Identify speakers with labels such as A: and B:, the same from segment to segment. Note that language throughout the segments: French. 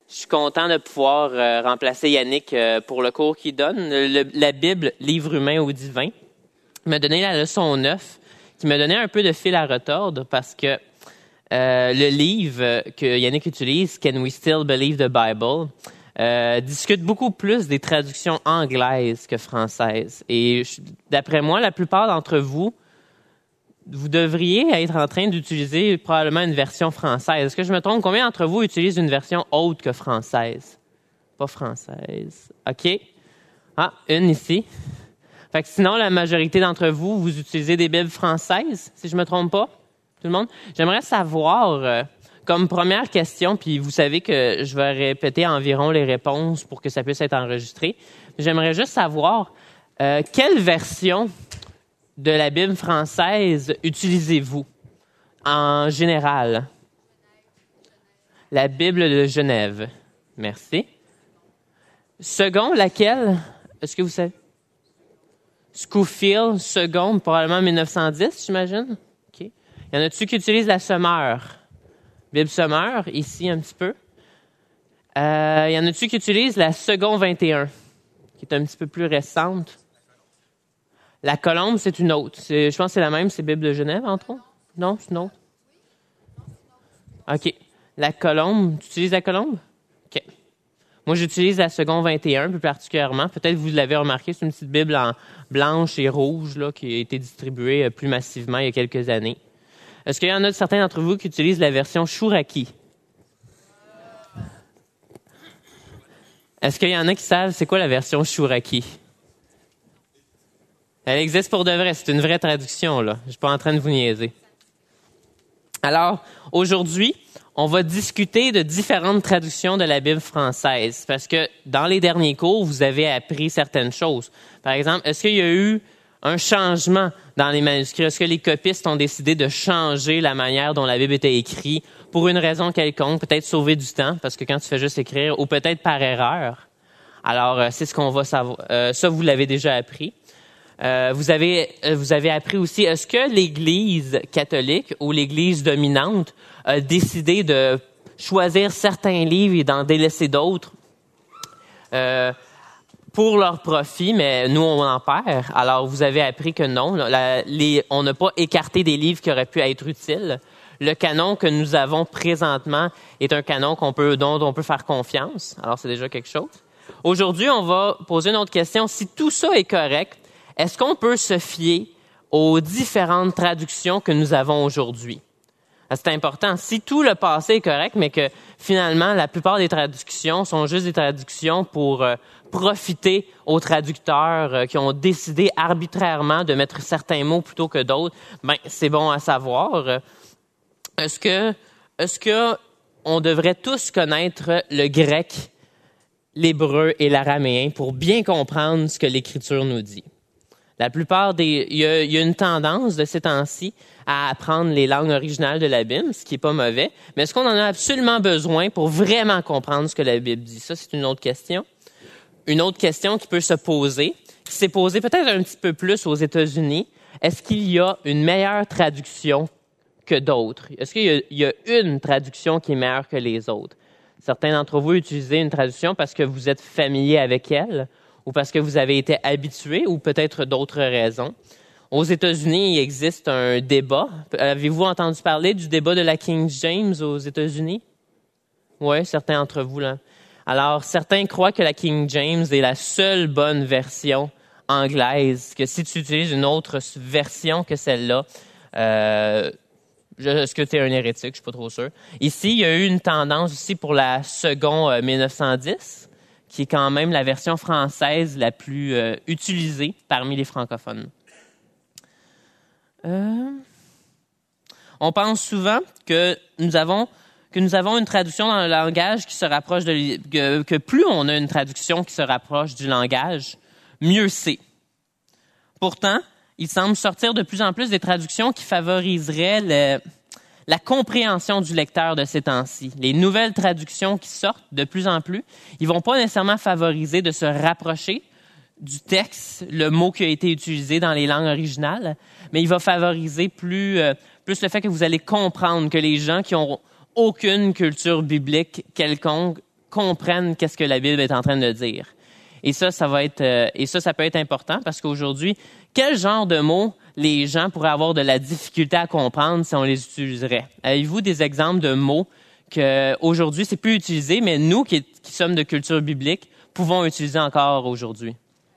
A: Je suis content de pouvoir remplacer Yannick pour le cours qu'il donne. La Bible, livre humain ou divin. Il m'a donné la leçon 9, qui m'a donné un peu de fil à retordre parce que le livre que Yannick utilise, Can We Still Believe the Bible, discute beaucoup plus des traductions anglaises que françaises. Et d'après moi, la plupart d'entre vous devriez être en train d'utiliser probablement une version française. Est-ce que je me trompe? Combien d'entre vous utilisent une version autre que française? Pas française. OK. Ah, une ici. Fait que sinon, la majorité d'entre vous, vous utilisez des Bibles françaises, si je me trompe pas? Tout le monde? J'aimerais savoir, comme première question, puis vous savez que je vais répéter environ les réponses pour que ça puisse être enregistré. J'aimerais juste savoir, quelle version de la Bible française utilisez-vous en général? La Bible de Genève. Merci. Second, laquelle? Est-ce que vous savez? Scofield, seconde, probablement 1910, j'imagine. OK. Y en a-tu qui utilisent la Semeur? Bible Semeur, ici un petit peu. Y en a-tu qui utilisent la Seconde 21, qui est un petit peu plus récente? La Colombe, c'est une autre. Je pense que c'est la même, c'est Bible de Genève, entre autres. Non, c'est une autre. OK. La Colombe, tu utilises la Colombe? OK. Moi, j'utilise la Seconde 21 plus particulièrement. Peut-être que vous l'avez remarqué, c'est une petite Bible en blanche et rouge là, qui a été distribuée plus massivement il y a quelques années. Est-ce qu'il y en a certains d'entre vous qui utilisent la version Chouraki? Est-ce qu'il y en a qui savent c'est quoi la version Chouraki? Elle existe pour de vrai, c'est une vraie traduction, là. Je suis pas en train de vous niaiser. Alors, aujourd'hui, on va discuter de différentes traductions de la Bible française, parce que dans les derniers cours, vous avez appris certaines choses. Par exemple, est-ce qu'il y a eu un changement dans les manuscrits? Est-ce que les copistes ont décidé de changer la manière dont la Bible était écrite pour une raison quelconque, peut-être sauver du temps, parce que quand tu fais juste écrire, ou peut-être par erreur? Alors, c'est ce qu'on va savoir. Ça, vous l'avez déjà appris. Vous avez appris aussi, est-ce que l'Église catholique ou l'Église dominante a décidé de choisir certains livres et d'en délaisser d'autres pour leur profit, mais nous, on en perd? Alors, vous avez appris que non, on n'a pas écarté des livres qui auraient pu être utiles. Le canon que nous avons présentement est un canon dont on peut faire confiance. Alors, c'est déjà quelque chose. Aujourd'hui, on va poser une autre question. Si tout ça est correct, est-ce qu'on peut se fier aux différentes traductions que nous avons aujourd'hui? C'est important. Si tout le passé est correct, mais que finalement, la plupart des traductions sont juste des traductions pour profiter aux traducteurs qui ont décidé arbitrairement de mettre certains mots plutôt que d'autres, ben c'est bon à savoir. Est-ce que on devrait tous connaître le grec, l'hébreu et l'araméen pour bien comprendre ce que l'Écriture nous dit? La plupart il y a une tendance de ces temps-ci à apprendre les langues originales de la Bible, ce qui est pas mauvais. Mais est-ce qu'on en a absolument besoin pour vraiment comprendre ce que la Bible dit? Ça, c'est une autre question. Une autre question qui peut se poser, qui s'est posée peut-être un petit peu plus aux États-Unis. Est-ce qu'il y a une meilleure traduction que d'autres? Est-ce qu'il y a une traduction qui est meilleure que les autres? Certains d'entre vous utilisent une traduction parce que vous êtes familier avec elle, ou parce que vous avez été habitué, ou peut-être d'autres raisons. Aux États-Unis, il existe un débat. Avez-vous entendu parler du débat de la King James aux États-Unis? Oui, certains d'entre vous, là. Alors, certains croient que la King James est la seule bonne version anglaise, que si tu utilises une autre version que celle-là, est-ce que tu es un hérétique? Je suis pas trop sûr. Ici, il y a eu une tendance aussi pour la seconde 1910, qui est quand même la version française la plus utilisée parmi les francophones. On pense souvent que nous avons une traduction dans le langage qui se rapproche que plus on a une traduction qui se rapproche du langage, mieux c'est. Pourtant, il semble sortir de plus en plus des traductions qui favoriseraient la compréhension du lecteur de ces temps-ci. Les nouvelles traductions qui sortent de plus en plus, ils vont pas nécessairement favoriser de se rapprocher du texte, le mot qui a été utilisé dans les langues originales, mais il va favoriser plus le fait que vous allez comprendre que les gens qui ont aucune culture biblique quelconque comprennent qu'est-ce que la Bible est en train de dire. Et ça peut être important parce qu'aujourd'hui, quel genre de mots les gens pourraient avoir de la difficulté à comprendre si on les utiliserait? Avez-vous des exemples de mots que aujourd'hui c'est plus utilisé, mais nous qui sommes de culture biblique pouvons utiliser encore aujourd'hui?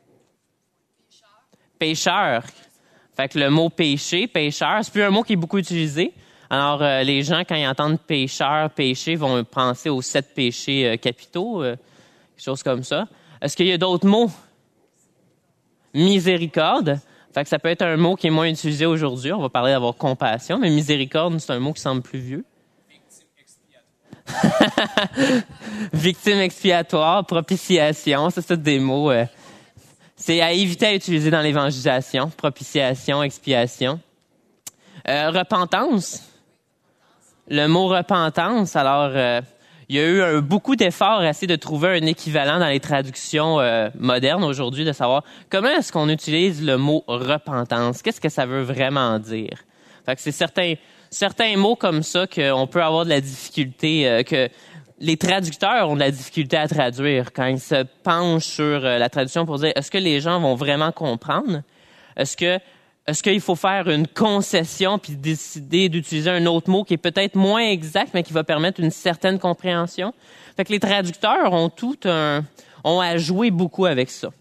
A: Pécheur. Fait que le mot péché, pécheur, c'est plus un mot qui est beaucoup utilisé. Alors, les gens, quand ils entendent pécheur, péché, vont penser aux 7 péchés capitaux, quelque chose comme ça. Est-ce qu'il y a d'autres mots? Miséricorde. Fait que ça peut être un mot qui est moins utilisé aujourd'hui. On va parler d'avoir compassion, mais miséricorde, c'est un mot qui semble plus vieux. Victime expiatoire. Victime expiatoire, propitiation, c'est tous des mots. C'est à éviter à utiliser dans l'évangélisation. Propitiation, expiation. Repentance. Le mot repentance, alors, il y a eu beaucoup d'efforts à essayer de trouver un équivalent dans les traductions modernes aujourd'hui, de savoir comment est-ce qu'on utilise le mot repentance. Qu'est-ce que ça veut vraiment dire? Fait que c'est certains mots comme ça qu'on peut avoir de la difficulté, que les traducteurs ont de la difficulté à traduire quand ils se penchent sur la traduction pour dire est-ce que les gens vont vraiment comprendre? Est-ce qu'il faut faire une concession puis décider d'utiliser un autre mot qui est peut-être moins exact, mais qui va permettre une certaine compréhension? Fait que les traducteurs ont à jouer beaucoup avec ça.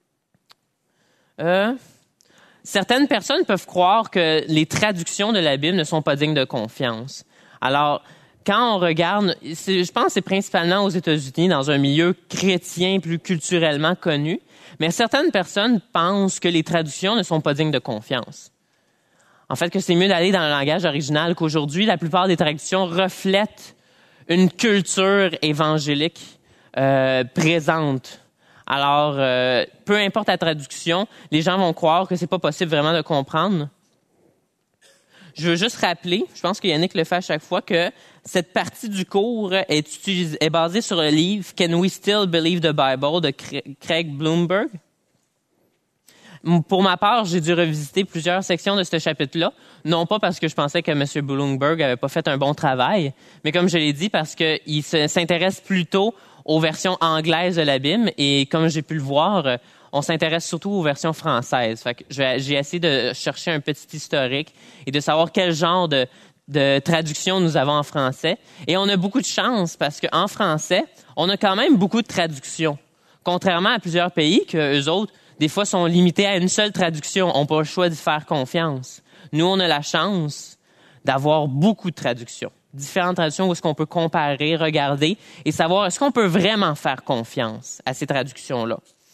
A: Certaines personnes peuvent croire que les traductions de la Bible ne sont pas dignes de confiance. Alors, quand on regarde, je pense que c'est principalement aux États-Unis, dans un milieu chrétien plus culturellement connu, mais certaines personnes pensent que les traductions ne sont pas dignes de confiance. En fait, que c'est mieux d'aller dans le langage original, qu'aujourd'hui, la plupart des traductions reflètent une culture évangélique présente. Alors, peu importe la traduction, les gens vont croire que c'est pas possible vraiment de comprendre. Je veux juste rappeler, je pense que Yannick le fait à chaque fois, que cette partie du cours est basée sur le livre Can We Still Believe the Bible de Craig Blomberg. Pour ma part, j'ai dû revisiter plusieurs sections de ce chapitre-là, non pas parce que je pensais que M. Blomberg avait pas fait un bon travail, mais comme je l'ai dit, parce qu'il s'intéresse plutôt aux versions anglaises de la Bible, et comme j'ai pu le voir, on s'intéresse surtout aux versions françaises. Fait que j'ai essayé de chercher un petit historique et de savoir quel genre de traduction nous avons en français. Et on a beaucoup de chance parce qu'en français, on a quand même beaucoup de traductions. Contrairement à plusieurs pays que eux autres, des fois, sont limités à une seule traduction. On n'a pas le choix d'y faire confiance. Nous, on a la chance d'avoir beaucoup de traductions. Différentes traductions où est-ce qu'on peut comparer, regarder et savoir est-ce qu'on peut vraiment faire confiance à ces traductions-là.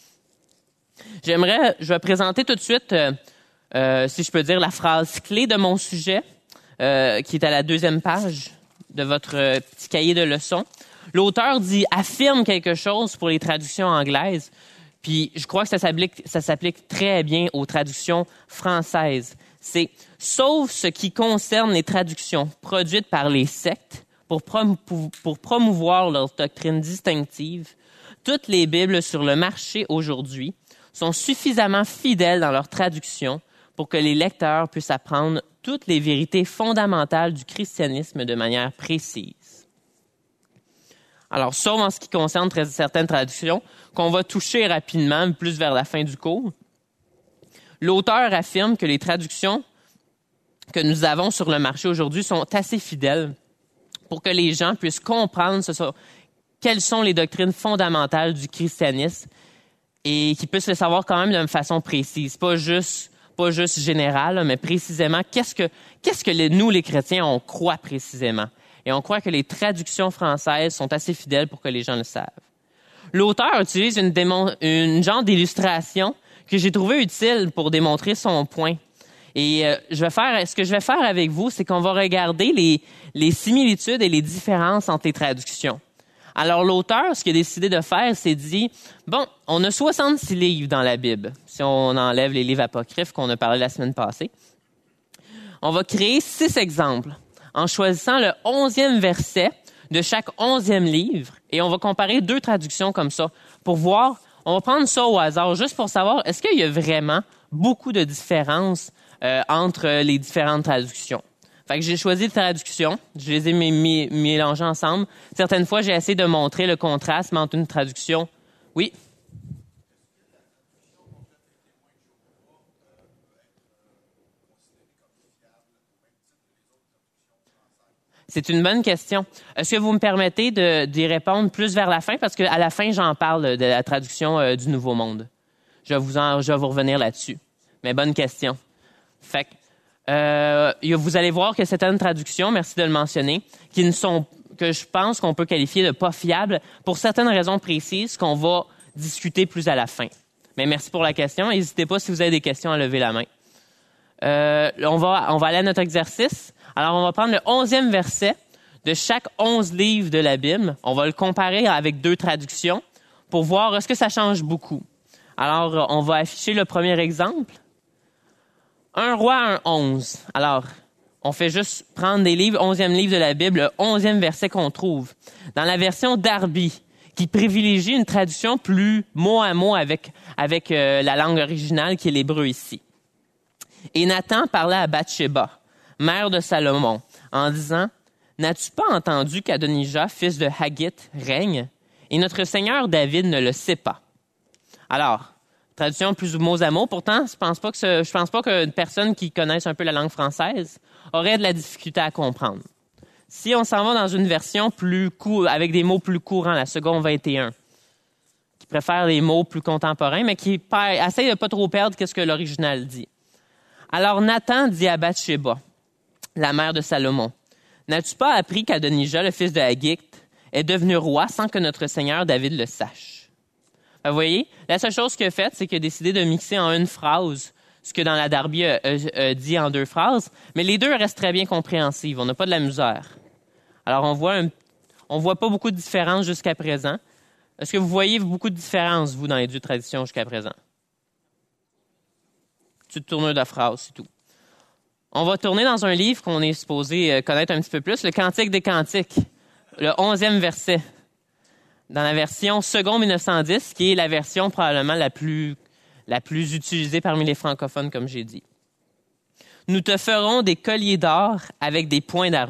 A: Je vais présenter tout de suite, si je peux dire, la phrase clé de mon sujet, qui est à la 2e page de votre petit cahier de leçons. L'auteur affirme quelque chose pour les traductions anglaises, puis je crois que ça s'applique très bien aux traductions françaises. C'est « sauf ce qui concerne les traductions produites par les sectes pour promouvoir leur doctrine distinctive, toutes les Bibles sur le marché aujourd'hui sont suffisamment fidèles dans leur traduction pour que les lecteurs puissent apprendre toutes les vérités fondamentales du christianisme de manière précise. » Alors, sauf en ce qui concerne certaines traductions, qu'on va toucher rapidement, plus vers la fin du cours, l'auteur affirme que les traductions que nous avons sur le marché aujourd'hui sont assez fidèles pour que les gens puissent comprendre quelles sont les doctrines fondamentales du christianisme et qu'ils puissent le savoir quand même d'une façon précise, pas juste générale, mais précisément qu'est-ce que nous, les chrétiens, on croit précisément. Et on croit que les traductions françaises sont assez fidèles pour que les gens le savent. L'auteur utilise une genre d'illustration que j'ai trouvé utile pour démontrer son point. Et ce que je vais faire avec vous, c'est qu'on va regarder les similitudes et les différences entre les traductions. Alors l'auteur, ce qu'il a décidé de faire, c'est dit, bon, on a 66 livres dans la Bible, si on enlève les livres apocryphes qu'on a parlé la semaine passée. On va créer 6 exemples en choisissant le 11e verset de chaque 11e livre, et on va comparer 2 traductions comme ça pour voir, on va prendre ça au hasard juste pour savoir est-ce qu'il y a vraiment beaucoup de différences entre les différentes traductions. Fait que j'ai choisi les traductions. Je les ai mélangées ensemble. Certaines fois, j'ai essayé de montrer le contraste entre une traduction. Oui? C'est une bonne question. Est-ce que vous me permettez d'y répondre plus vers la fin? Parce qu'à la fin, j'en parle de la traduction du Nouveau Monde. Je vais vous revenir là-dessus. Mais bonne question. Fait que, vous allez voir que certaines traductions, merci de le mentionner, que je pense qu'on peut qualifier de pas fiables pour certaines raisons précises qu'on va discuter plus à la fin. Mais merci pour la question. N'hésitez pas si vous avez des questions à lever la main. On va aller à notre exercice. Alors, on va prendre le 11e verset de chaque 11 livres de la Bible. On va le comparer avec 2 traductions pour voir est-ce que ça change beaucoup. Alors, on va afficher le premier exemple. 1 Roi 1:11. Alors, on fait juste prendre des livres, 11e livre de la Bible, le 11e verset qu'on trouve. Dans la version Darby, qui privilégie une traduction plus mot à mot avec la langue originale qui est l'hébreu ici. Et Nathan parlait à Bathsheba, mère de Salomon, en disant « N'as-tu pas entendu qu'Adonijah, fils de Haggith, règne? Et notre Seigneur David ne le sait pas. » Alors, traduction plus mot à mot. Pourtant, je pense pas qu'une personne qui connaisse un peu la langue française aurait de la difficulté à comprendre. Si on s'en va dans une version avec des mots plus courants, la seconde 21, qui préfère les mots plus contemporains, mais qui essaye de pas trop perdre ce que l'original dit. Alors Nathan dit à Bathsheba, la mère de Salomon, « N'as-tu pas appris qu'Adonijah, le fils de Haggith, est devenu roi sans que notre Seigneur David le sache? » Vous voyez, la seule chose qu'il a faite, c'est qu'il a décidé de mixer en une phrase ce que dans la Darby dit en 2 phrases, mais les 2 restent très bien compréhensives. On n'a pas de la misère. Alors, on voit pas beaucoup de différences jusqu'à présent. Est-ce que vous voyez beaucoup de différences, vous, dans les 2 traditions jusqu'à présent? Petite tournure de phrase, c'est tout. On va tourner dans un livre qu'on est supposé connaître un petit peu plus, le Cantique des Cantiques, le 11e verset, dans la version second 1910, qui est la version probablement la plus utilisée parmi les francophones, comme j'ai dit. « Nous te ferons des colliers d'or avec des points d'argent. »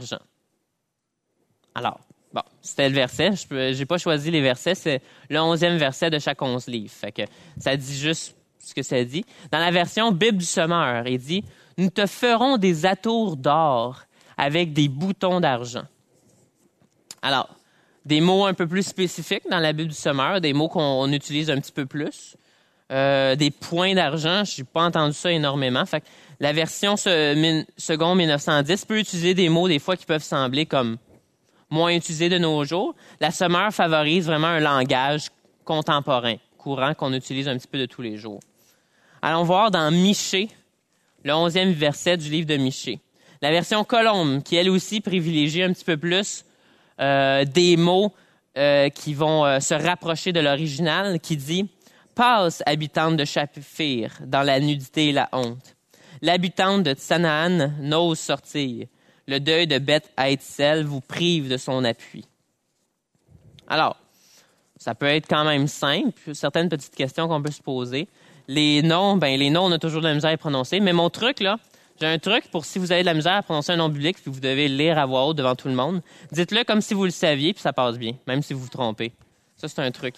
A: Alors, bon, c'était le verset. J'ai pas choisi les versets. C'est le 11e verset de chaque 11 livres. Fait que ça dit juste ce que ça dit. Dans la version Bible du Semeur, il dit « Nous te ferons des atours d'or avec des boutons d'argent. » Alors, des mots un peu plus spécifiques dans la Bible du Semeur, des mots qu'on utilise un petit peu plus. Des points d'argent, je n'ai pas entendu ça énormément. Fait que la version second 1910 peut utiliser des mots des fois qui peuvent sembler comme moins utilisés de nos jours. La Semeur favorise vraiment un langage contemporain, courant, qu'on utilise un petit peu de tous les jours. Allons voir dans Michée, le 11e verset du livre de Michée. La version Colombe, qui elle aussi privilégie un petit peu plus des mots qui vont se rapprocher de l'original, qui dit « Passe, habitante de Shaphir, dans la nudité et la honte. L'habitante de Tsanaan n'ose sortir. Le deuil de Beth Haïtsel vous prive de son appui. » Alors, ça peut être quand même simple, certaines petites questions qu'on peut se poser. Les noms, on a toujours de la misère à prononcer, mais mon truc, là, j'ai un truc pour si vous avez de la misère à prononcer un nom biblique puis vous devez le lire à voix haute devant tout le monde, dites-le comme si vous le saviez puis ça passe bien, même si vous vous trompez. Ça, c'est un truc.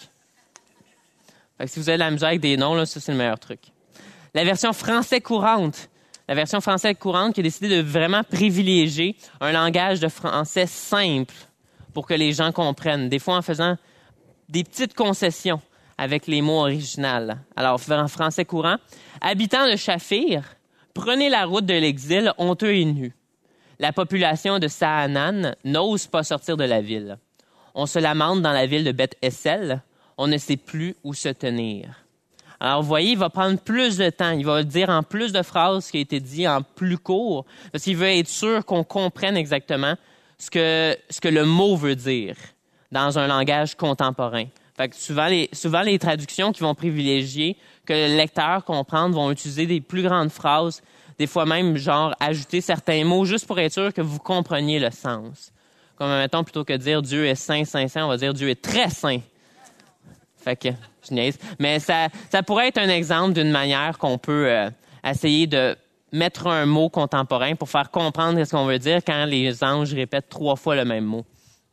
A: Fait que si vous avez de la misère avec des noms, là, ça, c'est le meilleur truc. La version français courante. La version français courante qui a décidé de vraiment privilégier un langage de français simple pour que les gens comprennent. Des fois, en faisant des petites concessions avec les mots originaux. Alors, en français courant, « Habitants de Shaphir, prenez la route de l'exil, honteux et nus. La population de Saanan n'ose pas sortir de la ville. On se lamente dans la ville de Beth-Essel. On ne sait plus où se tenir. » Alors, vous voyez, il va prendre plus de temps. Il va le dire en plus de phrases ce qui a été dit en plus court, parce qu'il veut être sûr qu'on comprenne exactement ce que le mot veut dire dans un langage contemporain. Fait que souvent les traductions qui vont privilégier que le lecteur comprenne vont utiliser des plus grandes phrases, des fois même genre ajouter certains mots juste pour être sûr que vous compreniez le sens. Comme mettons, plutôt que de dire Dieu est saint, saint, saint, on va dire Dieu est très saint. Fait que je niaise. Mais ça pourrait être un exemple d'une manière qu'on peut essayer de mettre un mot contemporain pour faire comprendre ce qu'on veut dire quand les anges répètent 3 fois le même mot.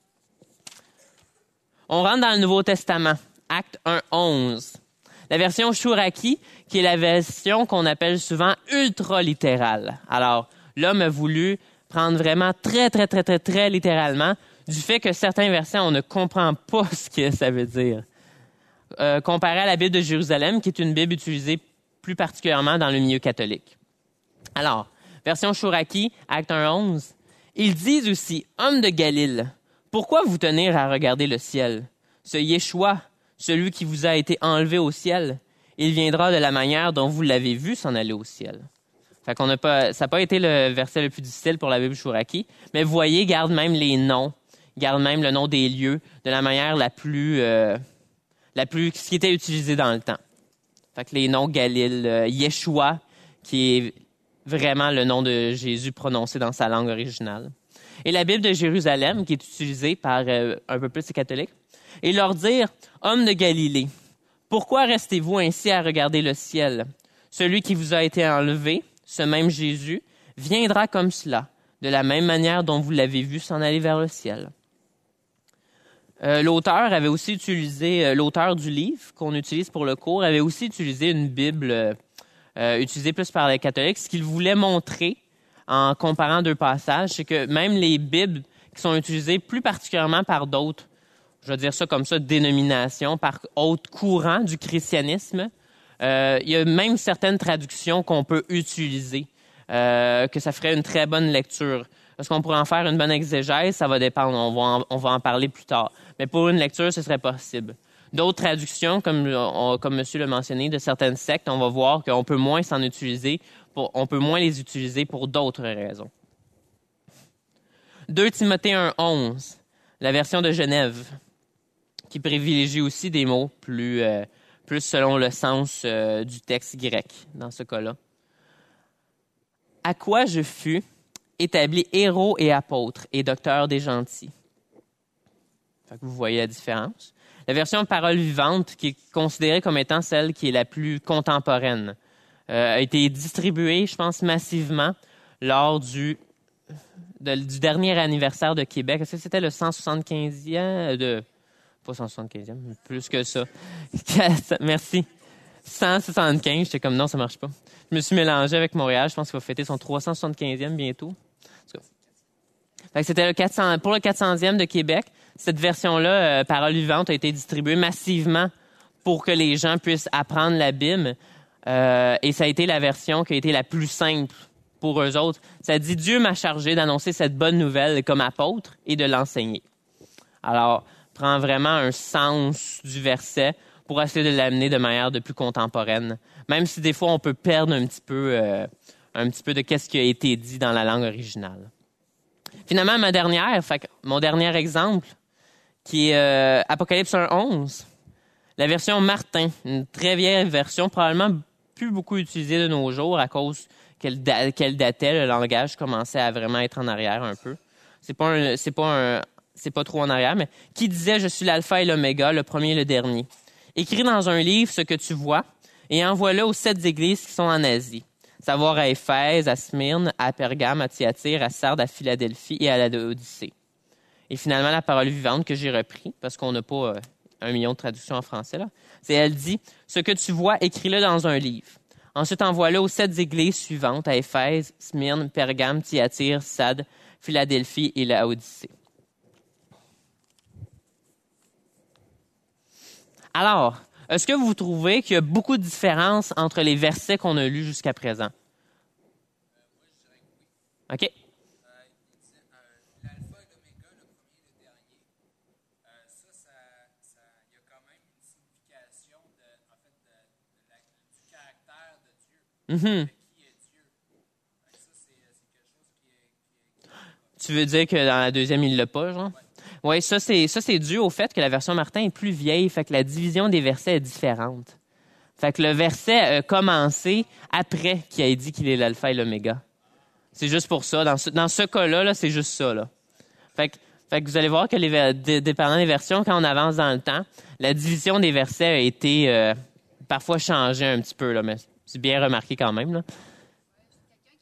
A: On rentre dans le Nouveau Testament, Acte 1:11. La version Chouraki, qui est la version qu'on appelle souvent ultra-littérale. Alors, l'homme a voulu prendre vraiment très, très, très, très, très littéralement du fait que certains versets, on ne comprend pas ce que ça veut dire. Comparé à la Bible de Jérusalem, qui est une Bible utilisée plus particulièrement dans le milieu catholique. Alors, version Chouraki, Acte 1:11. Ils disent aussi, « Hommes de Galile, pourquoi vous tenir à regarder le ciel? Ce Yeshua, celui qui vous a été enlevé au ciel, il viendra de la manière dont vous l'avez vu s'en aller au ciel. » Fait qu'on n'a pas, ça n'a pas été le verset le plus difficile pour la Bible Chouraki, mais vous voyez, il garde même les noms, il garde même le nom des lieux de la manière la plus ce qui était utilisé dans le temps. Fait que les noms Galile, Yeshua, qui est vraiment le nom de Jésus prononcé dans sa langue originale. Et la Bible de Jérusalem, qui est utilisée par un peu plus les catholiques, et leur dire, « Hommes de Galilée, pourquoi restez-vous ainsi à regarder le ciel? Celui qui vous a été enlevé, ce même Jésus, viendra comme cela, de la même manière dont vous l'avez vu s'en aller vers le ciel. » L'auteur avait aussi utilisé, l'auteur du livre qu'on utilise pour le cours, avait aussi utilisé une Bible utilisée plus par les catholiques. Ce qu'il voulait montrer en comparant 2 passages, c'est que même les Bibles qui sont utilisées plus particulièrement par d'autres, je vais dire ça comme ça, dénominations, par autres courants du christianisme, il y a même certaines traductions qu'on peut utiliser, que ça ferait une très bonne lecture. Est-ce qu'on pourrait en faire une bonne exégèse? Ça va dépendre, on va en parler plus tard. Mais pour une lecture, ce serait possible. D'autres traductions, comme monsieur l'a mentionné, de certaines sectes, on va voir qu'on peut moins s'en utiliser, on peut moins les utiliser pour d'autres raisons. 2 Timothée 1:11, la version de Genève, qui privilégie aussi des mots plus selon le sens du texte grec, dans ce cas-là. « À quoi je fus établi héros et apôtre et docteur des gentils. » Fait que vous voyez la différence. La version Parole vivante, qui est considérée comme étant celle qui est la plus contemporaine, a été distribuée, je pense, massivement lors du dernier anniversaire de Québec. Est-ce que c'était le 175e pas 175e, plus que ça. Merci. 175, j'étais comme non, ça marche pas. Je me suis mélangé avec Montréal, je pense qu'il va fêter son 375e bientôt. Fait que c'était pour le 400e de Québec. Cette version-là, Parole vivante, a été distribuée massivement pour que les gens puissent apprendre la Bible. Et ça a été la version qui a été la plus simple pour eux autres. Ça dit « Dieu m'a chargé d'annoncer cette bonne nouvelle comme apôtre et de l'enseigner. » Alors, prend vraiment un sens du verset pour essayer de l'amener de manière de plus contemporaine. Même si des fois, on peut perdre un petit peu de qu'est-ce qui a été dit dans la langue originale. Finalement, mon dernier exemple, qui est Apocalypse 1:11, la version Martin, une très vieille version, probablement plus beaucoup utilisée de nos jours à cause qu'elle datait, le langage commençait à vraiment être en arrière un peu. C'est pas trop en arrière, mais qui disait « Je suis l'alpha et l'oméga, le premier et le dernier. Écris dans un livre ce que tu vois et envoie-le aux 7 églises qui sont en Asie, savoir à Éphèse, à Smyrne, à Pergame, à Thyatire, à Sardes, à Philadelphie et à la Odyssée. » Et finalement, la parole vivante que j'ai repris, parce qu'on n'a pas 1 million de traductions en français, là, elle dit « Ce que tu vois, écris-le dans un livre. Ensuite, envoie-le aux 7 églises suivantes, à Éphèse, Smyrne, Pergame, Thyatire, Sardes, Philadelphie et la Odyssée. » Alors, est-ce que vous trouvez qu'il y a beaucoup de différences entre les versets qu'on a lus jusqu'à présent? OK.
B: L'alpha et l'oméga, le premier et le dernier, il y a quand même une signification du caractère de Dieu.
A: Mm-hmm.
B: Qui est Dieu? Ça, c'est quelque chose qui est...
A: Tu veux dire que dans la deuxième, il l'a pas, genre? Oui, ça c'est dû au fait que la version Martin est plus vieille, fait que la division des versets est différente. Fait que le verset a commencé après qu'il ait dit qu'il est l'alpha et l'oméga. C'est juste pour ça. Dans ce cas-là, là, c'est juste ça. Là. Fait que vous allez voir que dépendant des versions, quand on avance dans le temps, la division des versets a été parfois changée un petit peu, là, mais c'est bien remarqué quand même. Là.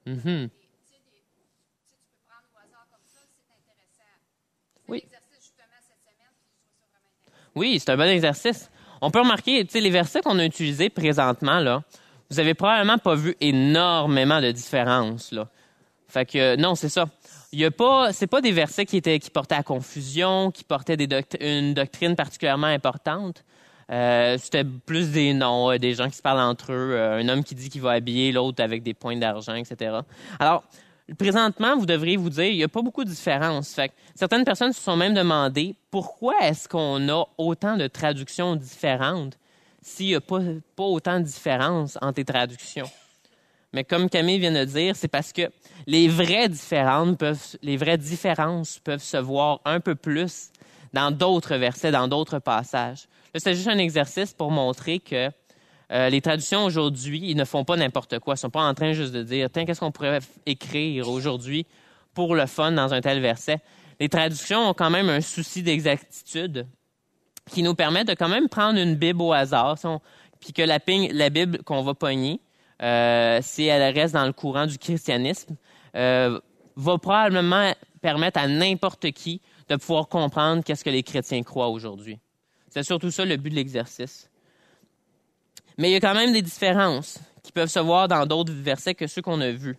A: Mhm.
C: Tu peux prendre au hasard comme ça, c'est intéressant. C'est
A: Oui.
C: un exercice justement cette semaine, puis je trouve ça vraiment intéressant.
A: Oui, c'est un bon exercice. On peut remarquer, tu sais, les versets qu'on a utilisés présentement, là, vous avez probablement pas vu énormément de différences, là. Fait que, non, c'est ça. Il y a pas, c'est pas des versets qui portaient à confusion, qui portaient une doctrine particulièrement importante. C'était plus des noms, des gens qui se parlent entre eux, un homme qui dit qu'il va habiller l'autre avec des points d'argent, etc. Alors, présentement, vous devriez vous dire, il n'y a pas beaucoup de différence. Fait que certaines personnes se sont même demandé pourquoi est-ce qu'on a autant de traductions différentes s'il n'y a pas autant de différence entre les traductions. Mais comme Camille vient de dire, c'est parce que les vraies différences peuvent se voir un peu plus dans d'autres versets, dans d'autres passages. Là, c'est juste un exercice pour montrer que les traductions aujourd'hui, ils ne font pas n'importe quoi. Ils ne sont pas en train juste de dire, tiens, qu'est-ce qu'on pourrait écrire aujourd'hui pour le fun dans un tel verset. Les traductions ont quand même un souci d'exactitude qui nous permet de quand même prendre une Bible au hasard, puis que la Bible qu'on va pogner, si elle reste dans le courant du christianisme, va probablement permettre à n'importe qui de pouvoir comprendre qu'est-ce que les chrétiens croient aujourd'hui. C'est surtout ça le but de l'exercice. Mais il y a quand même des différences qui peuvent se voir dans d'autres versets que ceux qu'on a vus.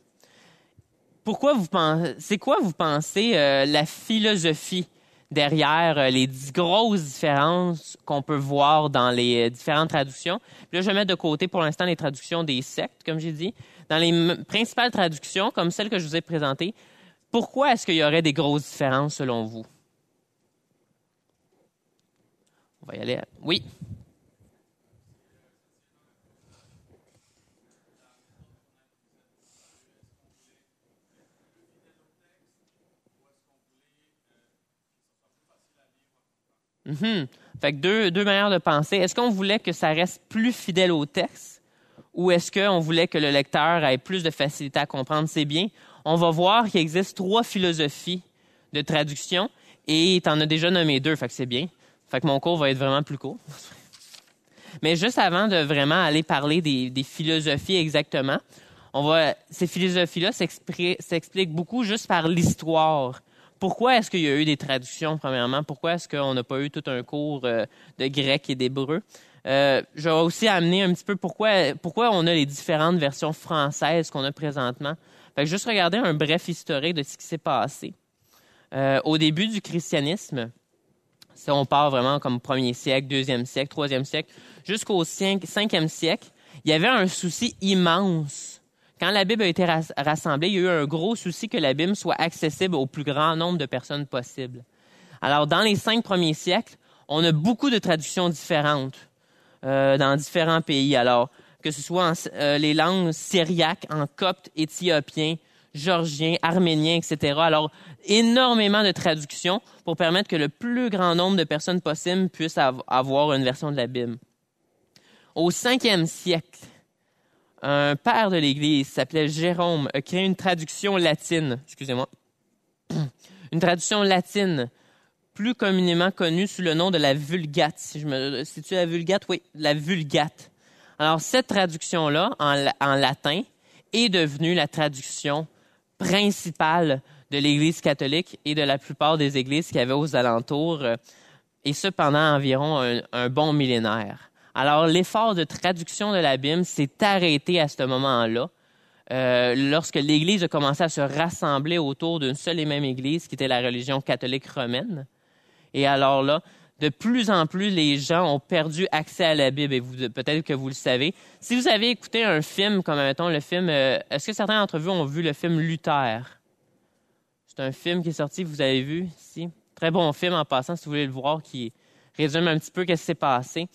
A: C'est quoi vous pensez la philosophie derrière les grosses différences qu'on peut voir dans les différentes traductions? Puis là, je vais mettre de côté pour l'instant les traductions des sectes, comme j'ai dit. Dans les principales traductions, comme celle que je vous ai présentée, pourquoi est-ce qu'il y aurait des grosses différences selon vous? On va y aller. Oui. Mm-hmm. Fait que deux manières de penser. Est-ce qu'on voulait que ça reste plus fidèle au texte ou est-ce qu'on voulait que le lecteur ait plus de facilité à comprendre? C'est bien. On va voir qu'il existe 3 philosophies de traduction et tu en as déjà nommé 2, fait que c'est bien. Fait que mon cours va être vraiment plus court. Mais juste avant de vraiment aller parler des philosophies exactement, ces philosophies-là s'expliquent beaucoup juste par l'histoire. Pourquoi est-ce qu'il y a eu des traductions, premièrement? Pourquoi est-ce qu'on n'a pas eu tout un cours de grec et d'hébreu? Je vais aussi amener un petit peu pourquoi on a les différentes versions françaises qu'on a présentement. Fait que juste regarder un bref historique de ce qui s'est passé. Au début du christianisme, si on part vraiment comme 1er siècle, 2e siècle, 3e siècle, jusqu'au 5e siècle, il y avait un souci immense. Quand la Bible a été rassemblée, il y a eu un gros souci que la Bible soit accessible au plus grand nombre de personnes possible. Alors, dans les 5 premiers siècles, on a beaucoup de traductions différentes dans différents pays. Alors, que ce soit les langues syriaques, en copte, éthiopien, géorgien, arménien, etc. Alors, énormément de traductions pour permettre que le plus grand nombre de personnes possible puissent avoir une version de la Bible. Au 5e siècle, un père de l'Église s'appelait Jérôme a créé une traduction latine. Excusez-moi. Une traduction latine, plus communément connue sous le nom de la Vulgate. C'est-tu la Vulgate? Oui, la Vulgate. Alors, cette traduction-là, en latin, est devenue la traduction principale de l'Église catholique et de la plupart des églises qu'il y avait aux alentours, et ce pendant environ un bon millénaire. Alors, l'effort de traduction de la Bible s'est arrêté à ce moment-là, lorsque l'Église a commencé à se rassembler autour d'une seule et même Église, qui était la religion catholique romaine. Et alors là, de plus en plus, les gens ont perdu accès à la Bible, et peut-être que vous le savez. Si vous avez écouté un film, comme mettons le film, est-ce que certains d'entre vous ont vu le film Luther? C'est un film qui est sorti, vous avez vu ici. Très bon film en passant, si vous voulez le voir, qui résume un petit peu ce qui s'est passé.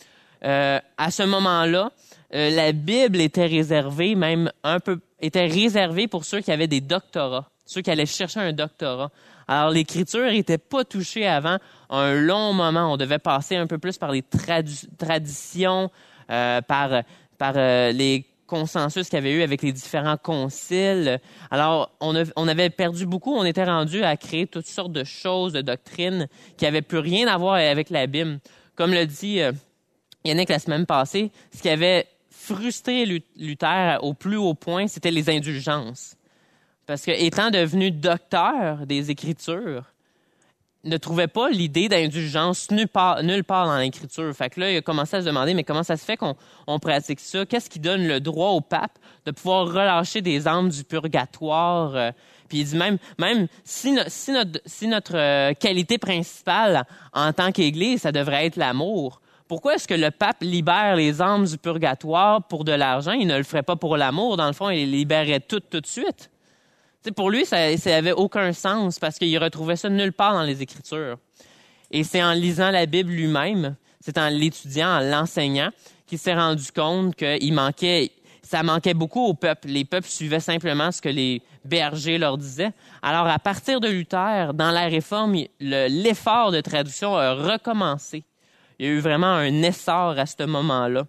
A: À ce moment-là, la Bible était réservée, était réservée pour ceux qui avaient des doctorats, ceux qui allaient chercher un doctorat. Alors, l'Écriture n'était pas touchée avant un long moment. On devait passer un peu plus par les traditions, par les consensus qu'il y avait eu avec les différents conciles. Alors, on avait perdu beaucoup. On était rendu à créer toutes sortes de choses, de doctrines qui n'avaient plus rien à voir avec la Bible. Comme le dit Yannick la semaine passée, ce qui avait frustré Luther au plus haut point, c'était les indulgences. parce que étant devenu docteur des Écritures, ne trouvait pas l'idée d'indulgence nulle part dans l'Écriture. Fait que là, il a commencé à se demander, mais comment ça se fait qu'on pratique ça? Qu'est-ce qui donne le droit au pape de pouvoir relâcher des âmes du purgatoire? Puis il dit même si notre qualité principale en tant qu'Église, ça devrait être l'amour, pourquoi est-ce que le pape libère les âmes du purgatoire pour de l'argent? Il ne le ferait pas pour l'amour. Dans le fond, il les libérerait toutes tout de suite. T'sais, pour lui, ça avait aucun sens parce qu'il retrouvait ça nulle part dans les Écritures. Et c'est en lisant la Bible lui-même, c'est en l'étudiant, en l'enseignant, qu'il s'est rendu compte ça manquait beaucoup au peuple. Les peuples suivaient simplement ce que les bergers leur disaient. Alors, à partir de Luther, dans la Réforme, l'effort de traduction a recommencé. Il y a eu vraiment un essor à ce moment-là.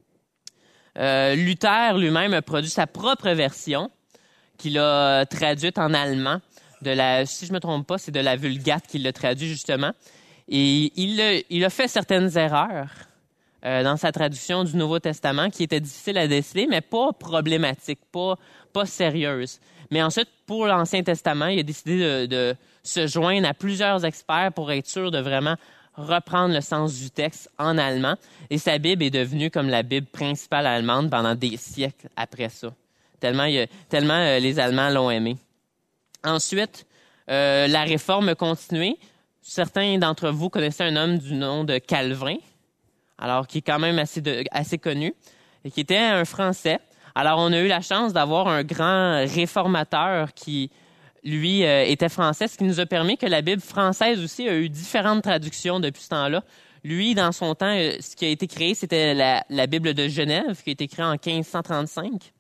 A: Luther lui-même a produit sa propre version, qu'il a traduite en allemand. Si je me trompe pas, c'est de la Vulgate qu'il l'a traduit justement. Et il a fait certaines erreurs dans sa traduction du Nouveau Testament qui étaient difficiles à déceler, mais pas problématiques, pas sérieuses. Mais ensuite, pour l'Ancien Testament, il a décidé de se joindre à plusieurs experts pour être sûr de vraiment reprendre le sens du texte en allemand. Et sa Bible est devenue comme la Bible principale allemande pendant des siècles après ça. Tellement les Allemands l'ont aimé. Ensuite, la Réforme a continué. Certains d'entre vous connaissaient un homme du nom de Calvin, alors qui est quand même assez connu, et qui était un Français. Alors, on a eu la chance d'avoir un grand réformateur qui, lui, était français, ce qui nous a permis que la Bible française aussi a eu différentes traductions depuis ce temps-là. Lui, dans son temps, ce qui a été créé, c'était la Bible de Genève, qui a été créée en 1535.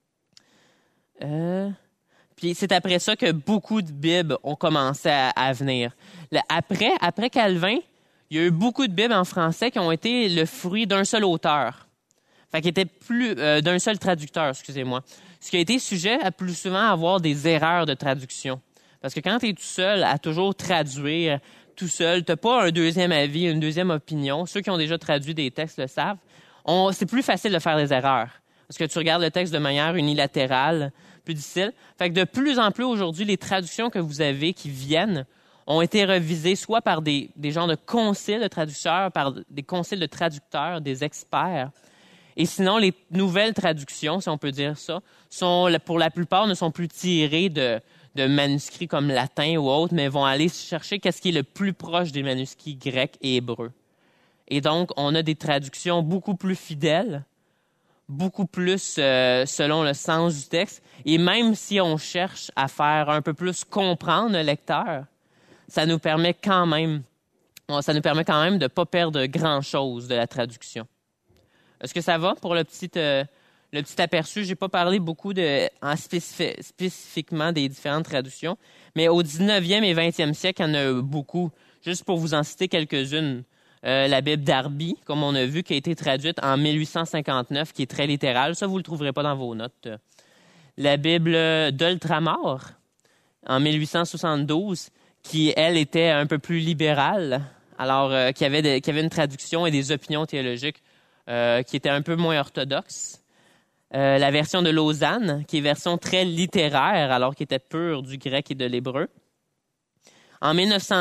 A: Puis c'est après ça que beaucoup de Bibles ont commencé à venir. Après Calvin, il y a eu beaucoup de Bibles en français qui ont été le fruit d'un seul auteur. Fait qu'il était d'un seul traducteur, excusez-moi. Ce qui a été sujet à plus souvent avoir des erreurs de traduction. Parce que quand tu es tout seul à toujours traduire tout seul, tu n'as pas un deuxième avis, une deuxième opinion. Ceux qui ont déjà traduit des textes le savent. C'est plus facile de faire des erreurs. Parce que tu regardes le texte de manière unilatérale, plus difficile. Fait que de plus en plus aujourd'hui, les traductions que vous avez qui viennent ont été revisées soit par des genres de conciles de traducteurs, par des conciles de traducteurs, des experts. Et sinon, les nouvelles traductions, si on peut dire ça, pour la plupart, ne sont plus tirées de manuscrits comme latin ou autres, mais vont aller chercher qu'est-ce qui est le plus proche des manuscrits grecs et hébreux. Et donc, on a des traductions beaucoup plus fidèles, beaucoup plus selon le sens du texte. Et même si on cherche à faire un peu plus comprendre le lecteur, ça nous permet quand même de ne pas perdre grand-chose de la traduction. Est-ce que ça va pour le petit aperçu? Je n'ai pas parlé beaucoup spécifiquement des différentes traductions, mais au 19e et 20e siècle, il y en a beaucoup. Juste pour vous en citer quelques-unes. La Bible d'Arby, comme on a vu, qui a été traduite en 1859, qui est très littérale. Ça, vous ne le trouverez pas dans vos notes. La Bible d'Ultramar, en 1872, qui, elle, était un peu plus libérale, alors qui avait une traduction et des opinions théologiques qui étaient un peu moins orthodoxes. La version de Lausanne, qui est version très littéraire, alors qui était pure du grec et de l'hébreu. En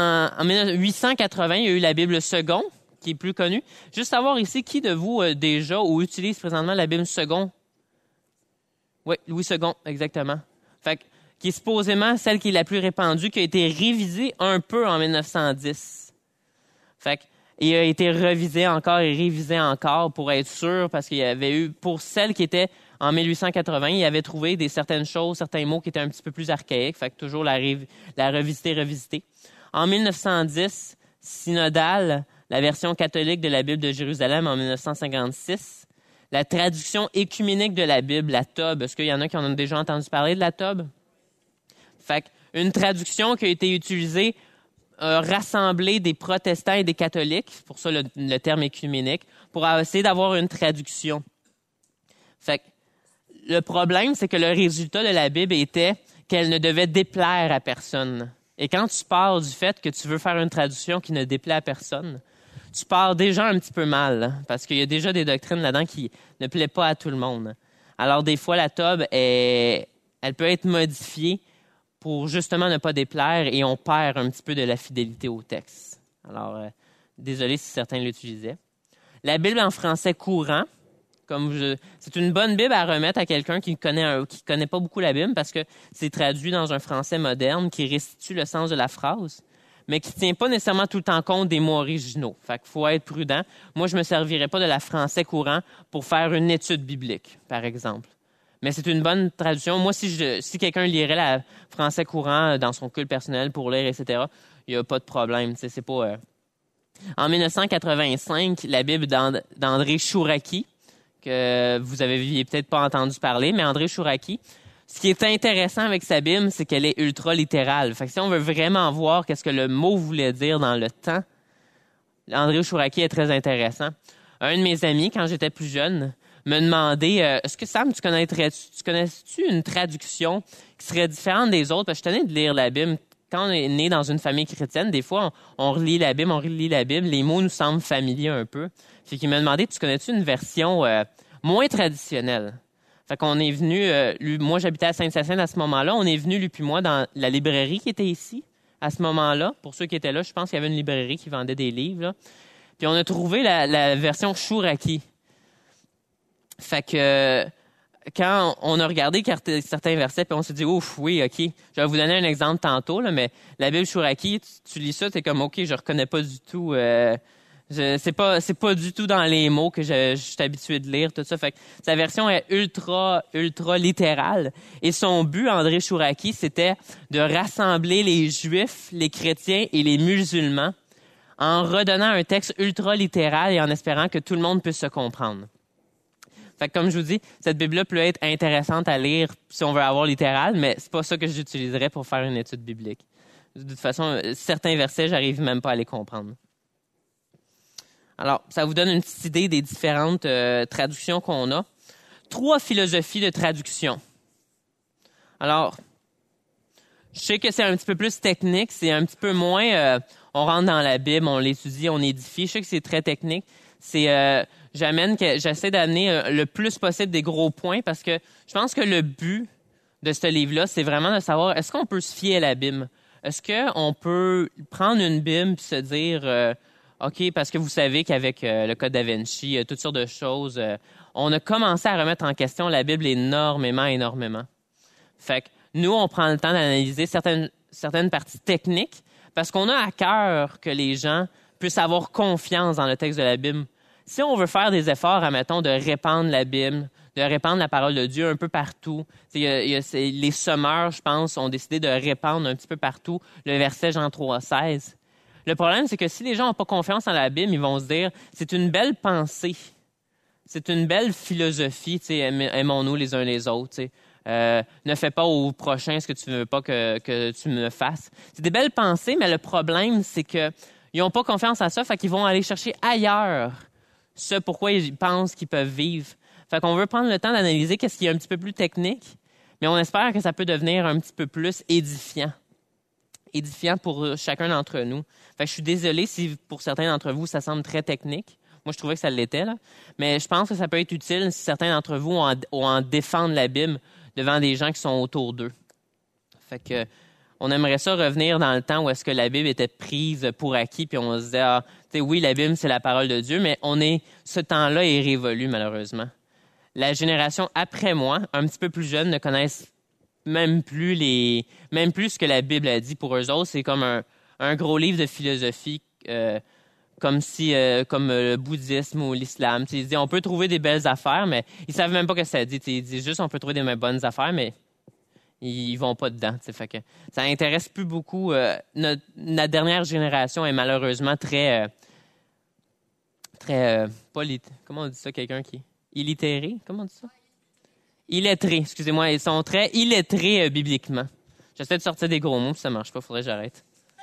A: 1880, il y a eu la Bible Second, qui est plus connue. Juste savoir ici, qui de vous déjà ou utilise présentement la Bible Second? Oui, Louis II, exactement. Fait qui est supposément celle qui est la plus répandue, qui a été révisée un peu en 1910. Fait et a été révisée encore et révisée encore pour être sûr, parce qu'il y avait eu, pour celle qui était en 1880, il avait trouvé certaines choses, certains mots qui étaient un petit peu plus archaïques, fait que toujours la revisiter. En 1910, synodale, la version catholique de la Bible de Jérusalem en 1956, la traduction écuménique de la Bible, la TOB. Est-ce qu'il y en a qui en ont déjà entendu parler de la TOB? Fait une traduction qui a été utilisée rassembler des protestants et des catholiques, c'est pour ça le terme écuménique, pour essayer d'avoir une traduction. Fait que le problème, c'est que le résultat de la Bible était qu'elle ne devait déplaire à personne. Et quand tu parles du fait que tu veux faire une traduction qui ne déplaît à personne, tu pars déjà un petit peu mal, hein, parce qu'il y a déjà des doctrines là-dedans qui ne plaisent pas à tout le monde. Alors, des fois, la TOB est elle peut être modifiée pour justement ne pas déplaire et on perd un petit peu de la fidélité au texte. Alors, désolé si certains l'utilisaient. La Bible en français courant, c'est une bonne Bible à remettre à quelqu'un qui connaît pas beaucoup la Bible parce que c'est traduit dans un français moderne qui restitue le sens de la phrase, mais qui tient pas nécessairement tout le temps compte des mots originaux. Fait qu'il faut être prudent. Moi, je me servirais pas de la français courant pour faire une étude biblique, par exemple. Mais c'est une bonne traduction. Moi, si quelqu'un lirait la français courant dans son culte personnel pour lire, etc., il n'y a pas de problème. C'est pas. En 1985, la Bible d'André Chouraki, que vous avez peut-être pas entendu parler, mais André Chouraki, ce qui est intéressant avec sa Bible, c'est qu'elle est ultra littérale. Fait que si on veut vraiment voir qu'est-ce que le mot voulait dire dans le temps, André Chouraki est très intéressant. Un de mes amis, quand j'étais plus jeune, me demandait est-ce que Sam, tu connais-tu une traduction qui serait différente des autres? Parce que je tenais de lire la Bible. Quand on est né dans une famille chrétienne, des fois, on relit la Bible, les mots nous semblent familiers un peu. Fait qu'il m'a demandé, tu connais-tu une version moins traditionnelle? Fait qu'on est venu, moi j'habitais à Sainte-Hyacinthe à ce moment-là, on est venu, lui puis moi, dans la librairie qui était ici, à ce moment-là. Pour ceux qui étaient là, je pense qu'il y avait une librairie qui vendait des livres, là. Puis on a trouvé la version Chouraki. Fait que quand on a regardé certains versets, puis on s'est dit, ouf, oui, OK. Je vais vous donner un exemple tantôt, là, mais la Bible Chouraki, tu lis ça, t'es comme, OK, je reconnais pas du tout. C'est pas du tout dans les mots que je suis habitué de lire, tout ça. Fait que sa version est ultra littérale. Et son but, André Chouraki, c'était de rassembler les Juifs, les chrétiens et les musulmans en redonnant un texte ultra littéral et en espérant que tout le monde puisse se comprendre. Fait que comme je vous dis, cette Bible-là peut être intéressante à lire si on veut avoir littéral, mais c'est pas ça que j'utiliserais pour faire une étude biblique. De toute façon, certains versets, j'arrive même pas à les comprendre. Alors, ça vous donne une petite idée des différentes traductions qu'on a. 3 philosophies de traduction. Alors, je sais que c'est un petit peu plus technique, c'est un petit peu moins... on rentre dans la Bible, on l'étudie, on édifie. Je sais que c'est très technique. J'essaie d'amener le plus possible des gros points parce que je pense que le but de ce livre-là, c'est vraiment de savoir est-ce qu'on peut se fier à la Bible? Est-ce qu'on peut prendre une Bible et se dire OK, parce que vous savez qu'avec le Code Da Vinci, toutes sortes de choses, on a commencé à remettre en question la Bible énormément. Fait que nous, on prend le temps d'analyser certaines parties techniques parce qu'on a à cœur que les gens puissent avoir confiance dans le texte de la Bible. Si on veut faire des efforts, admettons, de répandre la Bible, de répandre la parole de Dieu un peu partout, les semeurs, je pense, ont décidé de répandre un petit peu partout le verset Jean 3,16. Le problème, c'est que si les gens n'ont pas confiance en la Bible, ils vont se dire, c'est une belle pensée, c'est une belle philosophie, aimons-nous les uns les autres, ne fais pas au prochain ce que tu ne veux pas que tu me fasses. C'est des belles pensées, mais le problème, c'est qu'ils n'ont pas confiance à ça, fait qu'ils vont aller chercher ailleurs ce pourquoi ils pensent qu'ils peuvent vivre. Fait qu'on veut prendre le temps d'analyser qu'est-ce qui est un petit peu plus technique, mais on espère que ça peut devenir un petit peu plus édifiant pour chacun d'entre nous. Fait que je suis désolé si pour certains d'entre vous, ça semble très technique. Moi, je trouvais que ça l'était, là. Mais je pense que ça peut être utile si certains d'entre vous ont en défendre la Bible devant des gens qui sont autour d'eux. Fait que on aimerait ça revenir dans le temps où est-ce que la Bible était prise pour acquis, puis on se disait, oui, la Bible, c'est la parole de Dieu, mais ce temps-là est révolu, malheureusement. La génération après moi, un petit peu plus jeune, ne connaissent même plus ce que la Bible a dit pour eux autres. C'est comme un gros livre de philosophie, comme le bouddhisme ou l'islam. Ils disent, on peut trouver des belles affaires, mais ils savent même pas ce que ça dit. Ils disent juste, on peut trouver des bonnes affaires, mais ils vont pas dedans. Fait que ça intéresse plus beaucoup. La dernière génération est malheureusement très comment on dit ça, quelqu'un qui illitéré? Comment on dit ça? Illettrés, excusez-moi. Ils sont très illettrés bibliquement. J'essaie de sortir des gros mots, puis ça marche pas. Faudrait que j'arrête.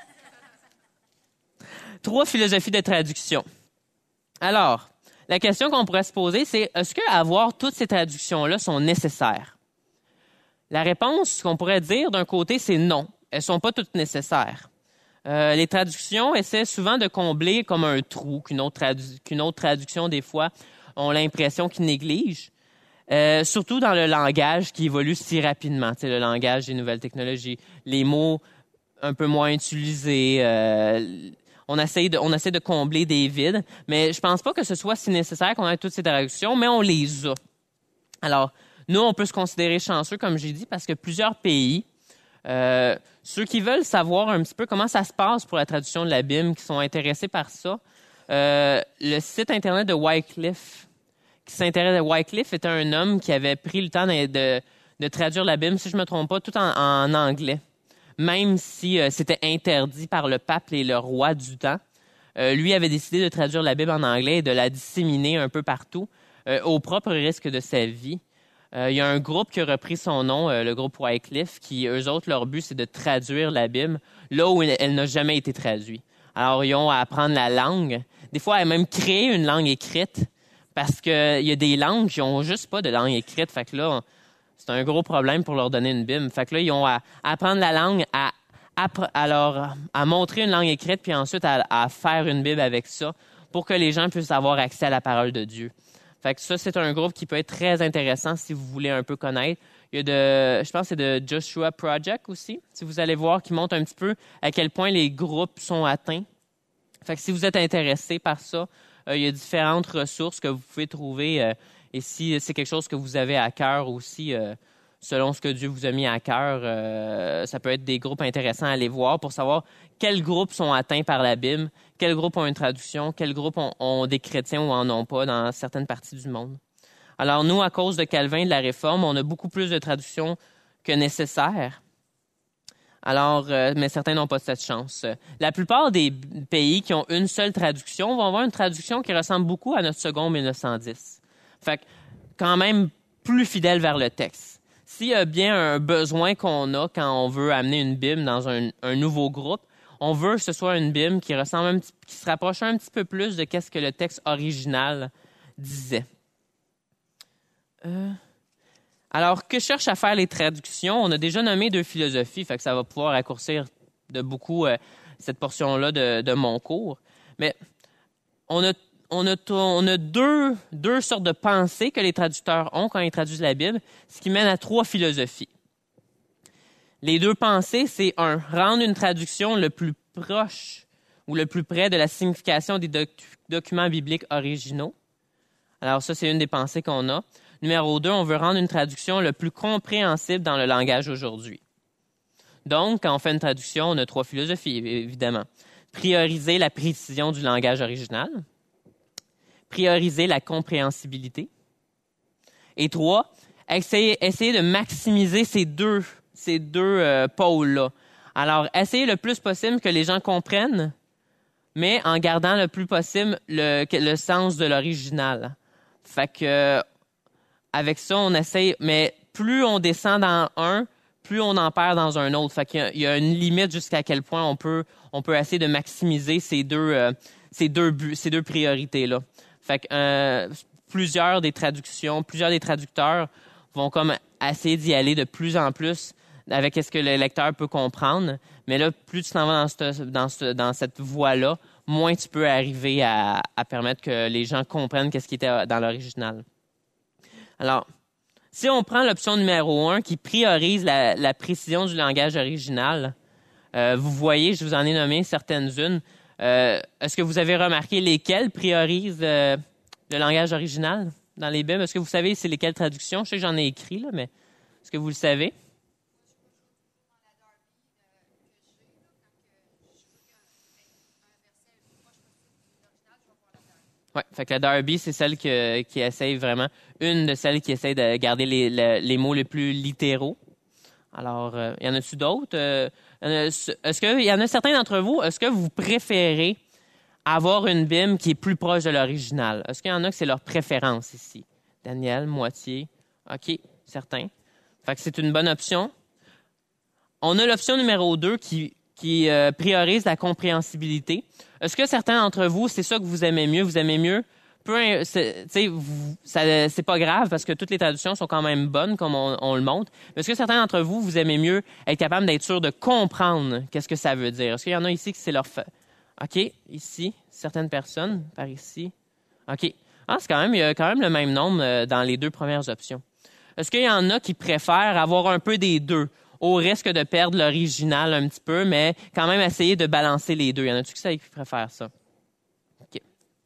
A: 3 philosophies de traduction. Alors, la question qu'on pourrait se poser, c'est est-ce qu'avoir toutes ces traductions-là sont nécessaires? La réponse qu'on pourrait dire d'un côté, c'est non. Elles sont pas toutes nécessaires. Les traductions essaient souvent de combler comme un trou qu'une autre traduction, des fois, ont l'impression qu'ils négligent. Surtout dans le langage qui évolue si rapidement, tu sais, le langage des nouvelles technologies, les mots un peu moins utilisés. On essaie de combler des vides, mais je pense pas que ce soit si nécessaire qu'on ait toutes ces traductions, mais on les a. Alors, nous, on peut se considérer chanceux, comme j'ai dit, parce que plusieurs pays, ceux qui veulent savoir un petit peu comment ça se passe pour la traduction de la Bible, qui sont intéressés par ça, le site Internet de Wycliffe, Wycliffe était un homme qui avait pris le temps de traduire la Bible, si je ne me trompe pas, tout en anglais. Même si c'était interdit par le pape et le roi du temps, lui avait décidé de traduire la Bible en anglais et de la disséminer un peu partout, au propre risque de sa vie. Il y a un groupe qui a repris son nom, le groupe Wycliffe, qui, eux autres, leur but, c'est de traduire la Bible là où elle n'a jamais été traduite. Alors, ils ont à apprendre la langue. Des fois, à même créer une langue écrite, parce qu'il y a des langues qui n'ont juste pas de langue écrite. Fait que là, c'est un gros problème pour leur donner une Bible. Fait que là, ils ont à apprendre la langue, à montrer une langue écrite, puis ensuite à faire une Bible avec ça, pour que les gens puissent avoir accès à la parole de Dieu. Fait que ça, c'est un groupe qui peut être très intéressant si vous voulez un peu connaître. Il y a je pense que c'est de Joshua Project aussi, si vous allez voir, qui montre un petit peu à quel point les groupes sont atteints. Fait que si vous êtes intéressé par ça, il y a différentes ressources que vous pouvez trouver. Et si c'est quelque chose que vous avez à cœur aussi, selon ce que Dieu vous a mis à cœur, ça peut être des groupes intéressants à aller voir pour savoir quels groupes sont atteints par la Bible, quels groupes ont une traduction, quels groupes ont des chrétiens ou en ont pas dans certaines parties du monde. Alors nous, à cause de Calvin et de la Réforme, on a beaucoup plus de traductions que nécessaire. Alors, mais certains n'ont pas cette chance. La plupart des pays qui ont une seule traduction vont avoir une traduction qui ressemble beaucoup à notre second 1910. Fait que, quand même, plus fidèle vers le texte. S'il y a bien un besoin qu'on a quand on veut amener une Bible dans un nouveau groupe, on veut que ce soit une Bible qui qui se rapproche un petit peu plus de ce que le texte original disait. Alors, que cherchent à faire les traductions? On a déjà nommé 2 philosophies, fait que ça va pouvoir raccourcir de beaucoup cette portion-là de mon cours. Mais on a deux sortes de pensées que les traducteurs ont quand ils traduisent la Bible, ce qui mène à 3 philosophies. Les 2 pensées, c'est rendre une traduction le plus proche ou le plus près de la signification des documents bibliques originaux. Alors ça, c'est une des pensées qu'on a. Numéro 2, on veut rendre une traduction le plus compréhensible dans le langage aujourd'hui. Donc, quand on fait une traduction, on a 3 philosophies, évidemment. Prioriser la précision du langage original, prioriser la compréhensibilité, et 3, essayer de maximiser ces deux pôles-là. Alors, essayer le plus possible que les gens comprennent, mais en gardant le plus possible le sens de l'original. Fait que avec ça, on essaye, mais plus on descend dans un, plus on en perd dans un autre. Fait qu'il y a une limite jusqu'à quel point on peut essayer de maximiser ces deux priorités-là. Fait que plusieurs des traducteurs vont comme essayer d'y aller de plus en plus avec ce que le lecteur peut comprendre. Mais là, plus tu t'en vas dans cette voie-là, moins tu peux arriver à permettre que les gens comprennent ce qui était dans l'original. Alors, si on prend l'option numéro 1 qui priorise la précision du langage original, vous voyez, je vous en ai nommé certaines-unes. Est-ce que vous avez remarqué lesquelles priorisent le langage original dans les Bibles? Est-ce que vous savez c'est lesquelles traductions? Je sais que j'en ai écrit, là, mais est-ce que vous le savez? Oui, fait que la Darby, c'est celle qui essaye vraiment, une de celles qui essaye de garder les mots les plus littéraux. Alors, y en a-tu d'autres? Est-ce qu'il y en a certains d'entre vous, est-ce que vous préférez avoir une Bible qui est plus proche de l'original? Est-ce qu'il y en a que c'est leur préférence ici? Daniel, moitié. OK, certains. Fait que c'est une bonne option. On a l'option numéro 2 qui priorise la compréhensibilité. Est-ce que certains d'entre vous, c'est ça que vous aimez mieux? Vous aimez mieux? C'est pas grave parce que toutes les traductions sont quand même bonnes, comme on le montre. Mais est-ce que certains d'entre vous, vous aimez mieux être capable d'être sûr de comprendre qu'est-ce que ça veut dire? Est-ce qu'il y en a ici que c'est leur fait? OK, ici, certaines personnes, par ici. OK. Ah, il y a quand même le même nombre dans les deux premières options. Est-ce qu'il y en a qui préfèrent avoir un peu des deux, au risque de perdre l'original un petit peu, mais quand même essayer de balancer les deux? Y en a-tu qui préfèrent ça? OK.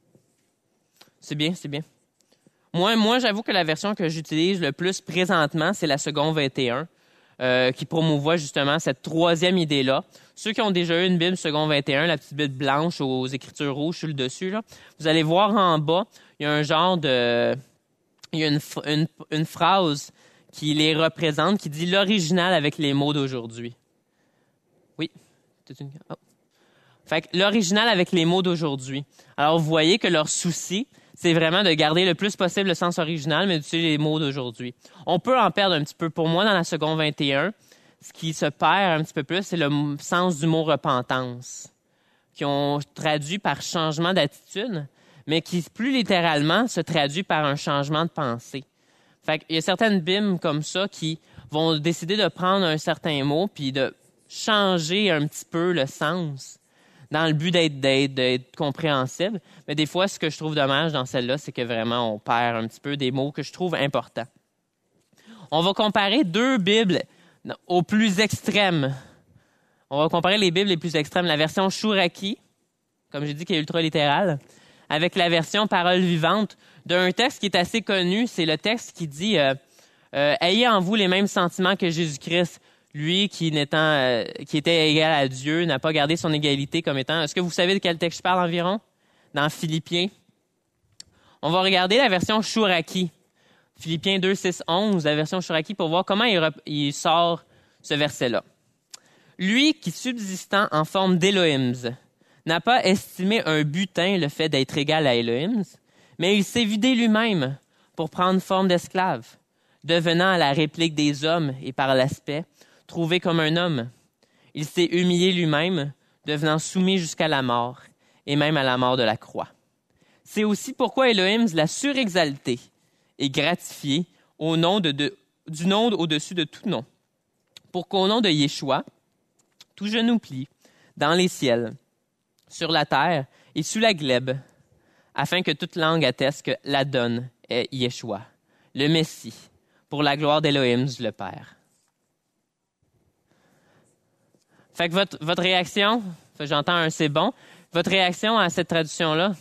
A: C'est bien, c'est bien. Moi, j'avoue que la version que j'utilise le plus présentement, c'est la seconde 21, qui promouvoit justement cette troisième idée-là. Ceux qui ont déjà eu une Bible seconde 21, la petite Bible blanche aux écritures rouges sur le dessus, là, vous allez voir en bas, il y a un genre de... Il y a une phrase qui les représente, qui dit l'original avec les mots d'aujourd'hui. Oui? Oh. Fait que l'original avec les mots d'aujourd'hui. Alors, vous voyez que leur souci, c'est vraiment de garder le plus possible le sens original, mais d'utiliser les mots d'aujourd'hui. On peut en perdre un petit peu. Pour moi, dans la seconde 21, ce qui se perd un petit peu plus, c'est le sens du mot repentance, qui ont traduit par changement d'attitude, mais qui, plus littéralement, se traduit par un changement de pensée. Fait qu'il y a certaines Bibles comme ça qui vont décider de prendre un certain mot puis de changer un petit peu le sens dans le but d'être compréhensible. Mais des fois, ce que je trouve dommage dans celle-là, c'est que vraiment, on perd un petit peu des mots que je trouve importants. On va comparer deux Bibles au plus extrême. On va comparer les Bibles les plus extrêmes. La version Chouraki, comme j'ai dit, qui est ultra littérale, avec la version Parole vivante d'un texte qui est assez connu. C'est le texte qui dit ayez en vous les mêmes sentiments que Jésus-Christ. Lui, qui était égal à Dieu, n'a pas gardé son égalité comme étant... Est-ce que vous savez de quel texte je parle environ? Dans Philippiens. On va regarder la version Chouraki. Philippiens 2, 6, 11, la version Chouraki, pour voir comment il sort ce verset-là. Lui qui, subsistant en forme d'Élohim, n'a pas estimé un butin le fait d'être égal à Élohim, mais il s'est vidé lui-même pour prendre forme d'esclave, devenant à la réplique des hommes et par l'aspect, trouvé comme un homme. Il s'est humilié lui-même, devenant soumis jusqu'à la mort, et même à la mort de la croix. C'est aussi pourquoi Élohim l'a surexalté et gratifié au nom du nom au-dessus de tout nom, pour qu'au nom de Yeshua, tout genou plie, dans les ciels, sur la terre et sous la glèbe, afin que toute langue atteste que l'Adon est Yeshua, le Messie, pour la gloire d'Élohim, le Père. Fait que votre réaction, j'entends un c'est bon, votre réaction à cette traduction-là,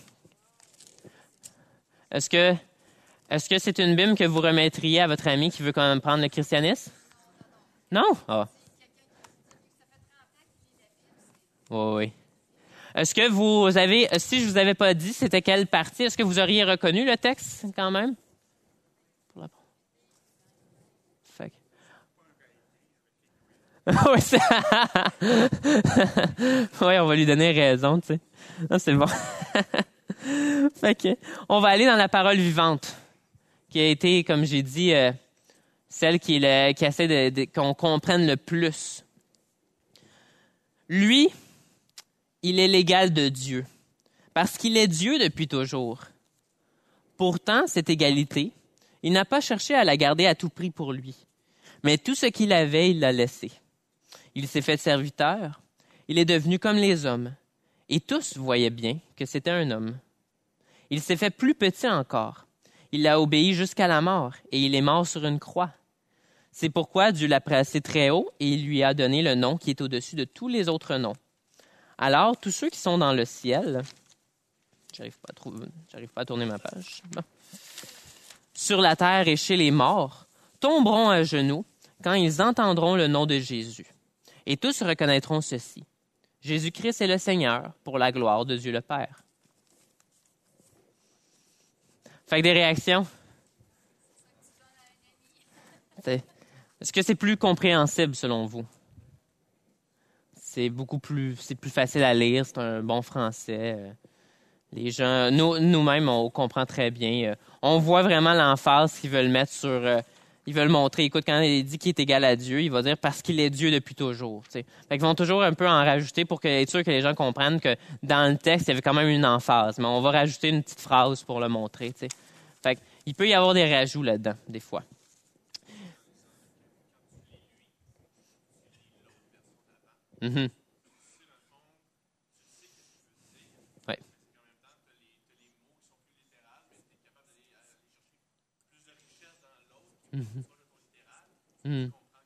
A: est-ce que c'est une Bible que vous remettriez à votre ami qui veut quand même prendre le christianisme? Non? Ah. Oui. Est-ce que vous avez, si je vous avais pas dit c'était quelle partie, est-ce que vous auriez reconnu le texte quand même? Fait que... oui, oui, on va lui donner raison, tu sais. Non, c'est bon. Fait que, on va aller dans la parole vivante, qui a été, comme j'ai dit, celle qui essaie qu'on comprenne le plus. Lui, il est l'égal de Dieu, parce qu'il est Dieu depuis toujours. Pourtant, cette égalité, il n'a pas cherché à la garder à tout prix pour lui. Mais tout ce qu'il avait, il l'a laissé. Il s'est fait serviteur, il est devenu comme les hommes, et tous voyaient bien que c'était un homme. Il s'est fait plus petit encore. Il a obéi jusqu'à la mort, et il est mort sur une croix. C'est pourquoi Dieu l'a placé très haut, et il lui a donné le nom qui est au-dessus de tous les autres noms. Alors, tous ceux qui sont dans le ciel, j'arrive pas à tourner ma page, bon. Sur la terre et chez les morts, tomberont à genoux quand ils entendront le nom de Jésus. Et tous reconnaîtront ceci. Jésus-Christ est le Seigneur pour la gloire de Dieu le Père. Fait que des réactions? Est-ce que c'est plus compréhensible selon vous? C'est plus facile à lire, c'est un bon français. Les gens, nous-mêmes, on comprend très bien. On voit vraiment l'emphase qu'ils veulent mettre sur... ils veulent montrer, écoute, quand il dit qu'il est égal à Dieu, il va dire parce qu'il est Dieu depuis toujours. T'sais. Fait qu'ils vont toujours un peu en rajouter pour être sûr que les gens comprennent que dans le texte, il y avait quand même une emphase. Mais on va rajouter une petite phrase pour le montrer. T'sais. Fait qu'il peut y avoir des rajouts là-dedans, des fois. Mm-hmm. Ouais. Hmm.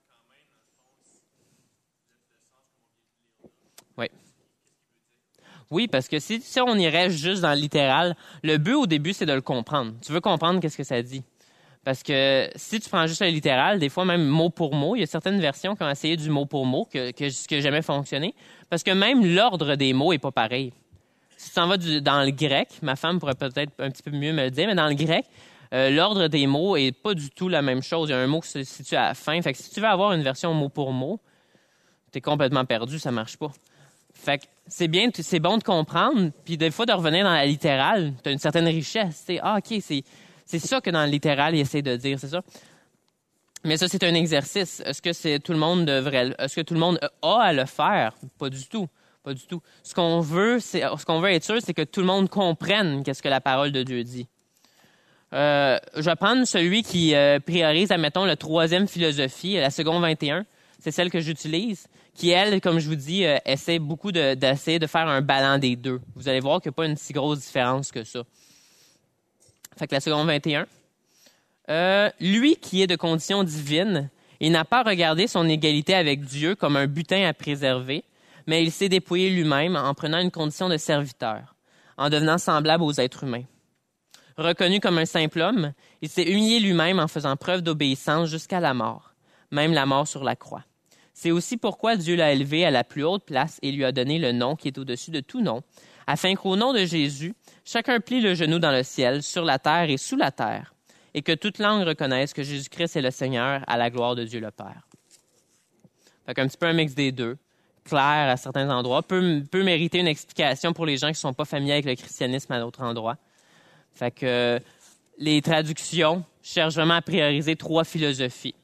A: Oui. Oui, parce que si on irait juste dans le littéral, le but au début, c'est de le comprendre. Tu veux comprendre qu'est-ce que ça dit. Parce que si tu prends juste le littéral, des fois même mot pour mot, il y a certaines versions qui ont essayé du mot pour mot, ce qui n'a jamais fonctionné. Parce que même l'ordre des mots est pas pareil. Si tu t'en vas dans le grec, ma femme pourrait peut-être un petit peu mieux me le dire, mais dans le grec, l'ordre des mots est pas du tout la même chose. Il y a un mot qui se situe à la fin. Fait que si tu veux avoir une version mot pour mot, t'es complètement perdu, ça marche pas. Fait que c'est bon de comprendre, puis des fois de revenir dans la littérale, t'as une certaine richesse. OK, c'est ça que dans le littéral, il essaie de dire, c'est ça. Mais ça, c'est un exercice. Est-ce que tout le monde a à le faire? Pas du tout. Pas du tout. Ce qu'on veut être sûr, c'est que tout le monde comprenne qu'est-ce que la parole de Dieu dit. Je vais prendre celui qui priorise, admettons, la troisième philosophie, la seconde 21. C'est celle que j'utilise, qui, elle, comme je vous dis, essaie beaucoup d'essayer de faire un ballon des deux. Vous allez voir qu'il n'y a pas une si grosse différence que ça. Fait que la seconde 21. Lui qui est de condition divine, il n'a pas regardé son égalité avec Dieu comme un butin à préserver, mais il s'est dépouillé lui-même en prenant une condition de serviteur, en devenant semblable aux êtres humains. Reconnu comme un simple homme, il s'est humilié lui-même en faisant preuve d'obéissance jusqu'à la mort, même la mort sur la croix. C'est aussi pourquoi Dieu l'a élevé à la plus haute place et lui a donné le nom qui est au-dessus de tout nom, afin qu'au nom de Jésus, chacun plie le genou dans le ciel, sur la terre et sous la terre, et que toute langue reconnaisse que Jésus-Christ est le Seigneur à la gloire de Dieu le Père. Fait qu'un petit peu un mix des deux, clair à certains endroits, peut mériter une explication pour les gens qui ne sont pas familiers avec le christianisme à d'autres endroits. Fait que les traductions cherchent vraiment à prioriser 3 philosophies.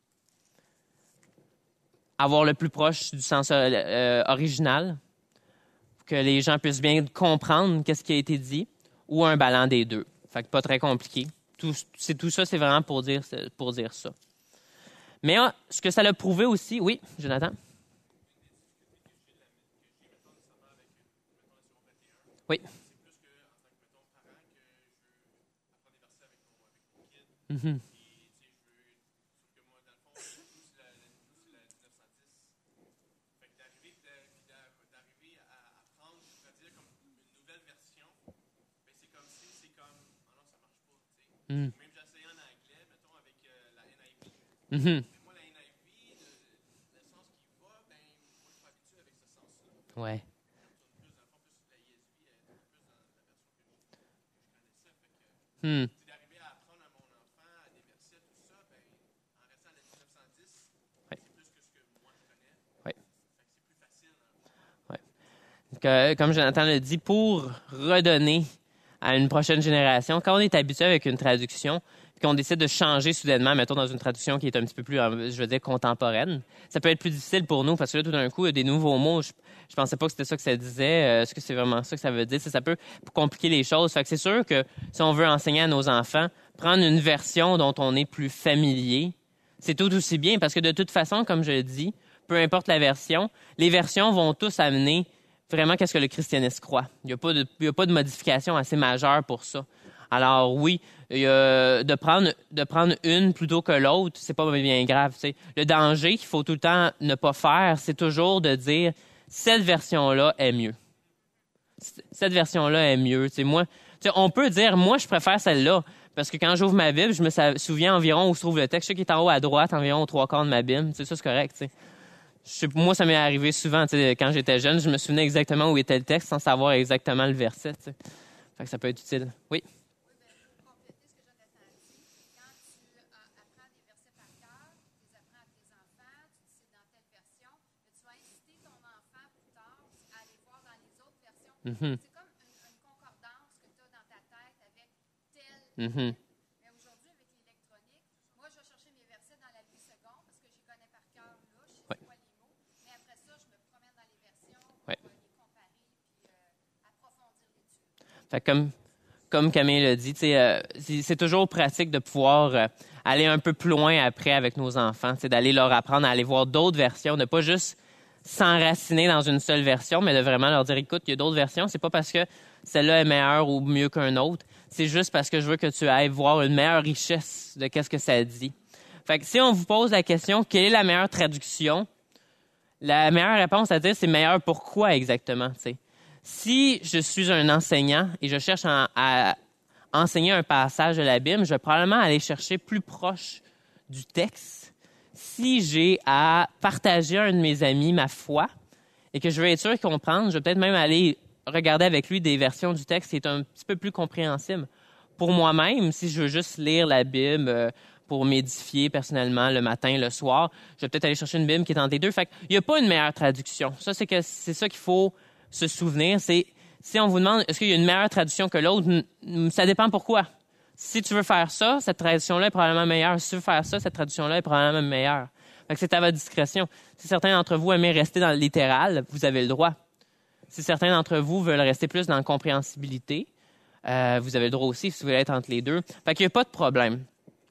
A: Avoir le plus proche du sens original, pour que les gens puissent bien comprendre qu'est-ce qui a été dit, ou un ballon des deux. Fait que pas très compliqué. Tout ça, c'est vraiment pour dire ça. Mais ce que ça l'a prouvé aussi, oui, Jonathan? Oui. Mm-hmm. Mm.
B: Même j'ai essayé en anglais, mettons, avec la NIV.
A: Mm-hmm.
B: Mais moi, la NIV, le sens qui va, moi, je suis pas habitué avec ce sens-là.
A: Ouais.
B: Plus, dans le fond, plus la ISV, plus dans la version que je connaissais.
A: Mm.
B: D'arriver à apprendre à mon enfant des versets, tout ça, en restant à la 1910,
A: Ouais.
B: c'est plus que ce que moi je connais.
A: Ouais.
B: C'est plus facile.
A: Comme Jonathan l'a dit, pour redonner à une prochaine génération, quand on est habitué avec une traduction, puis qu'on décide de changer soudainement, mettons dans une traduction qui est un petit peu plus, je veux dire, contemporaine, ça peut être plus difficile pour nous parce que là, tout d'un coup, il y a des nouveaux mots. Je pensais pas que c'était ça que ça disait. Est-ce que c'est vraiment ça que ça veut dire? Ça peut compliquer les choses. Fait que c'est sûr que si on veut enseigner à nos enfants, prendre une version dont on est plus familier, c'est tout aussi bien parce que de toute façon, comme je le dis, peu importe la version, les versions vont tous amener vraiment qu'est-ce que le christianisme croit. Il n'y a pas de modification assez majeure pour ça. Alors oui, de prendre une plutôt que l'autre, c'est pas bien grave. T'sais. Le danger qu'il faut tout le temps ne pas faire, c'est toujours de dire cette version-là est mieux. Cette version-là est mieux. On peut dire moi je préfère celle-là parce que quand j'ouvre ma Bible, je me souviens environ où se trouve le texte. Je sais qu'il est en haut à droite, environ aux 3/4 de ma Bible. Ça c'est correct. T'sais. Moi, ça m'est arrivé souvent, quand j'étais jeune, je me souvenais exactement où était le texte sans savoir exactement le verset. Fait que ça peut être utile. Oui?
C: Oui, bien, pour compléter ce que Jonathan a dit, quand tu apprends des versets par cœur, tu les apprends à tes enfants, tu dis c'est dans telle version, mais tu vas inciter ton enfant plus tard à aller voir dans les autres versions.
A: Mm-hmm.
C: C'est comme une concordance que tu as dans ta tête avec telle.
A: Mm-hmm.
C: Mais aujourd'hui, avec l'électronique, moi, je vais chercher mes versets dans la 8 secondes parce que j'y connais par cœur là, je sais
A: Ouais.
C: quoi les mots. Mais après ça, je me promène dans les versions pour
A: Ouais.
C: les comparer puis approfondir l'étude.
A: Fait que comme Camille l'a dit, c'est toujours pratique de pouvoir aller un peu plus loin après avec nos enfants, d'aller leur apprendre à aller voir d'autres versions, de pas juste s'enraciner dans une seule version, mais de vraiment leur dire, écoute, il y a d'autres versions, c'est pas parce que celle-là est meilleure ou mieux qu'un autre, c'est juste parce que je veux que tu ailles voir une meilleure richesse de qu'est-ce que ça dit. Fait que si on vous pose la question, quelle est la meilleure traduction? La meilleure réponse à dire, c'est meilleur pourquoi exactement, tu sais. Si je suis un enseignant et je cherche à enseigner un passage de la Bible, je vais probablement aller chercher plus proche du texte. Si j'ai à partager à un de mes amis ma foi et que je veux être sûr de comprendre, je vais peut-être même aller regarder avec lui des versions du texte qui est un petit peu plus compréhensible. Pour moi-même, si je veux juste lire la Bible pour m'édifier personnellement le matin, le soir, je vais peut-être aller chercher une Bible qui est entre les deux. Fait qu'il n'y a pas une meilleure traduction. Ça, c'est ça qu'il faut se souvenir. C'est si on vous demande est-ce qu'il y a une meilleure traduction que l'autre, ça dépend pourquoi. Si tu veux faire ça, cette traduction-là est probablement meilleure. Si tu veux faire ça, cette traduction-là est probablement meilleure. Fait que c'est à votre discrétion. Si certains d'entre vous aimez rester dans le littéral, vous avez le droit. Si certains d'entre vous veulent rester plus dans la compréhensibilité, vous avez le droit aussi si vous voulez être entre les deux. Fait qu'il n'y a pas de problème.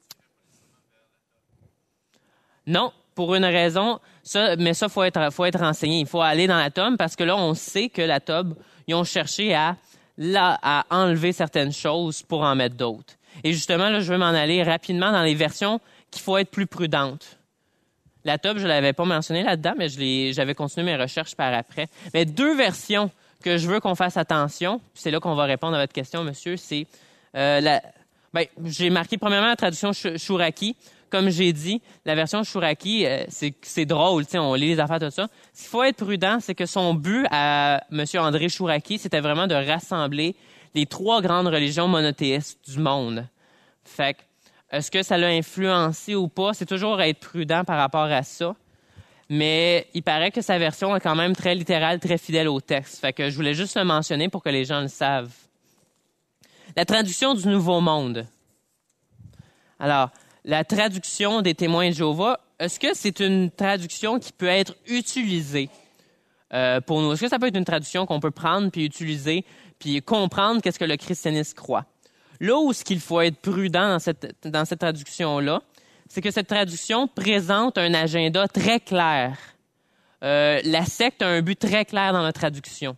A: Non, pour une raison, mais ça, faut être renseigné. Il faut aller dans la tome parce que là, on sait que la tome, ils ont cherché à enlever certaines choses pour en mettre d'autres. Et justement, là, je vais m'en aller rapidement dans les versions qu'il faut être plus prudentes. La tome, je ne l'avais pas mentionné là-dedans, mais j'avais continué mes recherches par après. Mais 2 versions que je veux qu'on fasse attention, puis c'est là qu'on va répondre à votre question, monsieur, c'est j'ai marqué premièrement la traduction Chouraki. Comme j'ai dit, la version Chouraki, c'est drôle, on lit les affaires, tout ça. Ce qu'il faut être prudent, c'est que son but à M. André Chouraki, c'était vraiment de rassembler les 3 grandes religions monothéistes du monde. Fait que, est-ce que ça l'a influencé ou pas? C'est toujours être prudent par rapport à ça. Mais il paraît que sa version est quand même très littérale, très fidèle au texte. Fait que je voulais juste le mentionner pour que les gens le savent. La traduction du Nouveau Monde. Alors, la traduction des Témoins de Jéhovah, est-ce que c'est une traduction qui peut être utilisée pour nous? Est-ce que ça peut être une traduction qu'on peut prendre puis utiliser puis comprendre qu'est-ce que le christianisme croit? Là où ce qu'il faut être prudent dans cette traduction-là, c'est que cette traduction présente un agenda très clair. La secte a un but très clair dans la traduction.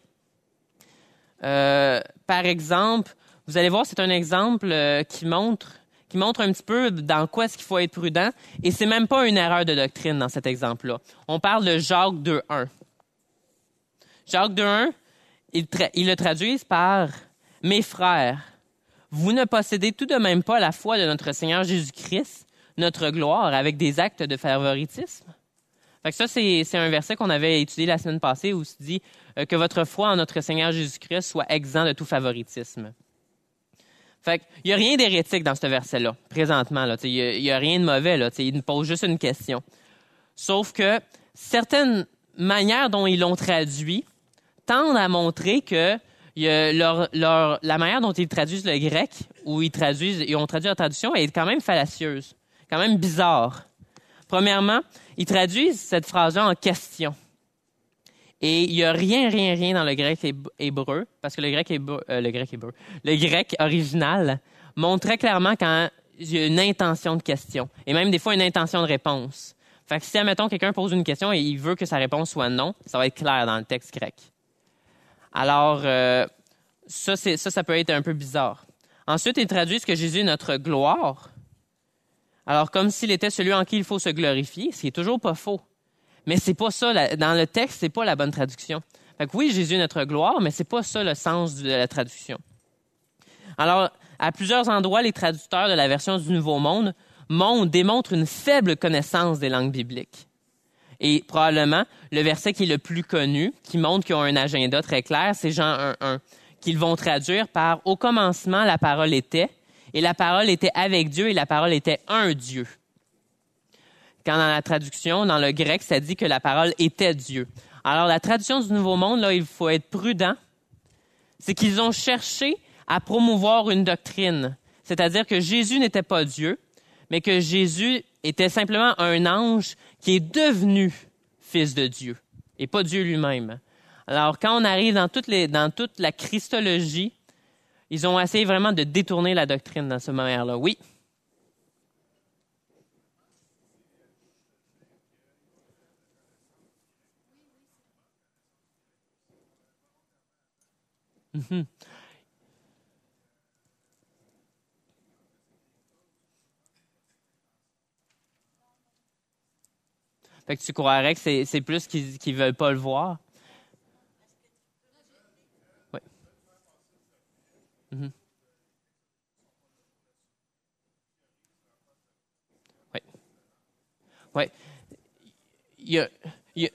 A: Par exemple, vous allez voir, c'est un exemple qui montre un petit peu dans quoi est-ce qu'il faut être prudent. Et c'est même pas une erreur de doctrine dans cet exemple-là. On parle de Jacques 2.1. Jacques 2.1, ils le traduisent par « Mes frères, vous ne possédez tout de même pas la foi de notre Seigneur Jésus-Christ, notre gloire, avec des actes de favoritisme. » Fait que ça, c'est un verset qu'on avait étudié la semaine passée où il se dit que votre foi en notre Seigneur Jésus-Christ soit exempt de tout favoritisme. Fait qu'il n'y a rien d'hérétique dans ce verset-là, présentement. Là, il n'y a rien de mauvais. Là, il nous pose juste une question. Sauf que certaines manières dont ils l'ont traduit tendent à montrer que la manière dont ils traduisent le grec, où ils ont traduit leur traduction, est quand même fallacieuse, quand même bizarre. Premièrement, ils traduisent cette phrase-là en question. Et il n'y a rien dans le grec hébreu, parce que le grec original montre très clairement quand il y a une intention de question, et même des fois une intention de réponse. Fait que si, admettons, quelqu'un pose une question et il veut que sa réponse soit non, ça va être clair dans le texte grec. Alors, ça peut être un peu bizarre. Ensuite, ils traduisent que Jésus est notre gloire. Alors, comme s'il était celui en qui il faut se glorifier, ce qui est toujours pas faux. Mais c'est pas ça, dans le texte, c'est pas la bonne traduction. Fait que oui, Jésus est notre gloire, mais c'est pas ça le sens de la traduction. Alors, à plusieurs endroits, les traducteurs de la version du Nouveau Monde démontrent une faible connaissance des langues bibliques. Et probablement, le verset qui est le plus connu, qui montre qu'ils ont un agenda très clair, c'est Jean 1.1, qu'ils vont traduire par « Au commencement, la parole était, et la parole était avec Dieu, et la parole était un Dieu ». Quand dans la traduction, dans le grec, ça dit que la parole était Dieu. Alors, la traduction du Nouveau Monde, là, il faut être prudent. C'est qu'ils ont cherché à promouvoir une doctrine. C'est-à-dire que Jésus n'était pas Dieu, mais que Jésus était simplement un ange qui est devenu fils de Dieu, et pas Dieu lui-même. Alors, quand on arrive dans toute la christologie, ils ont essayé vraiment de détourner la doctrine dans ce manière-là. Oui? Mm-hmm. Fait que tu croirais que c'est plus qu'ils veulent pas le voir. Oui. Mm-hmm. Oui. Oui. Il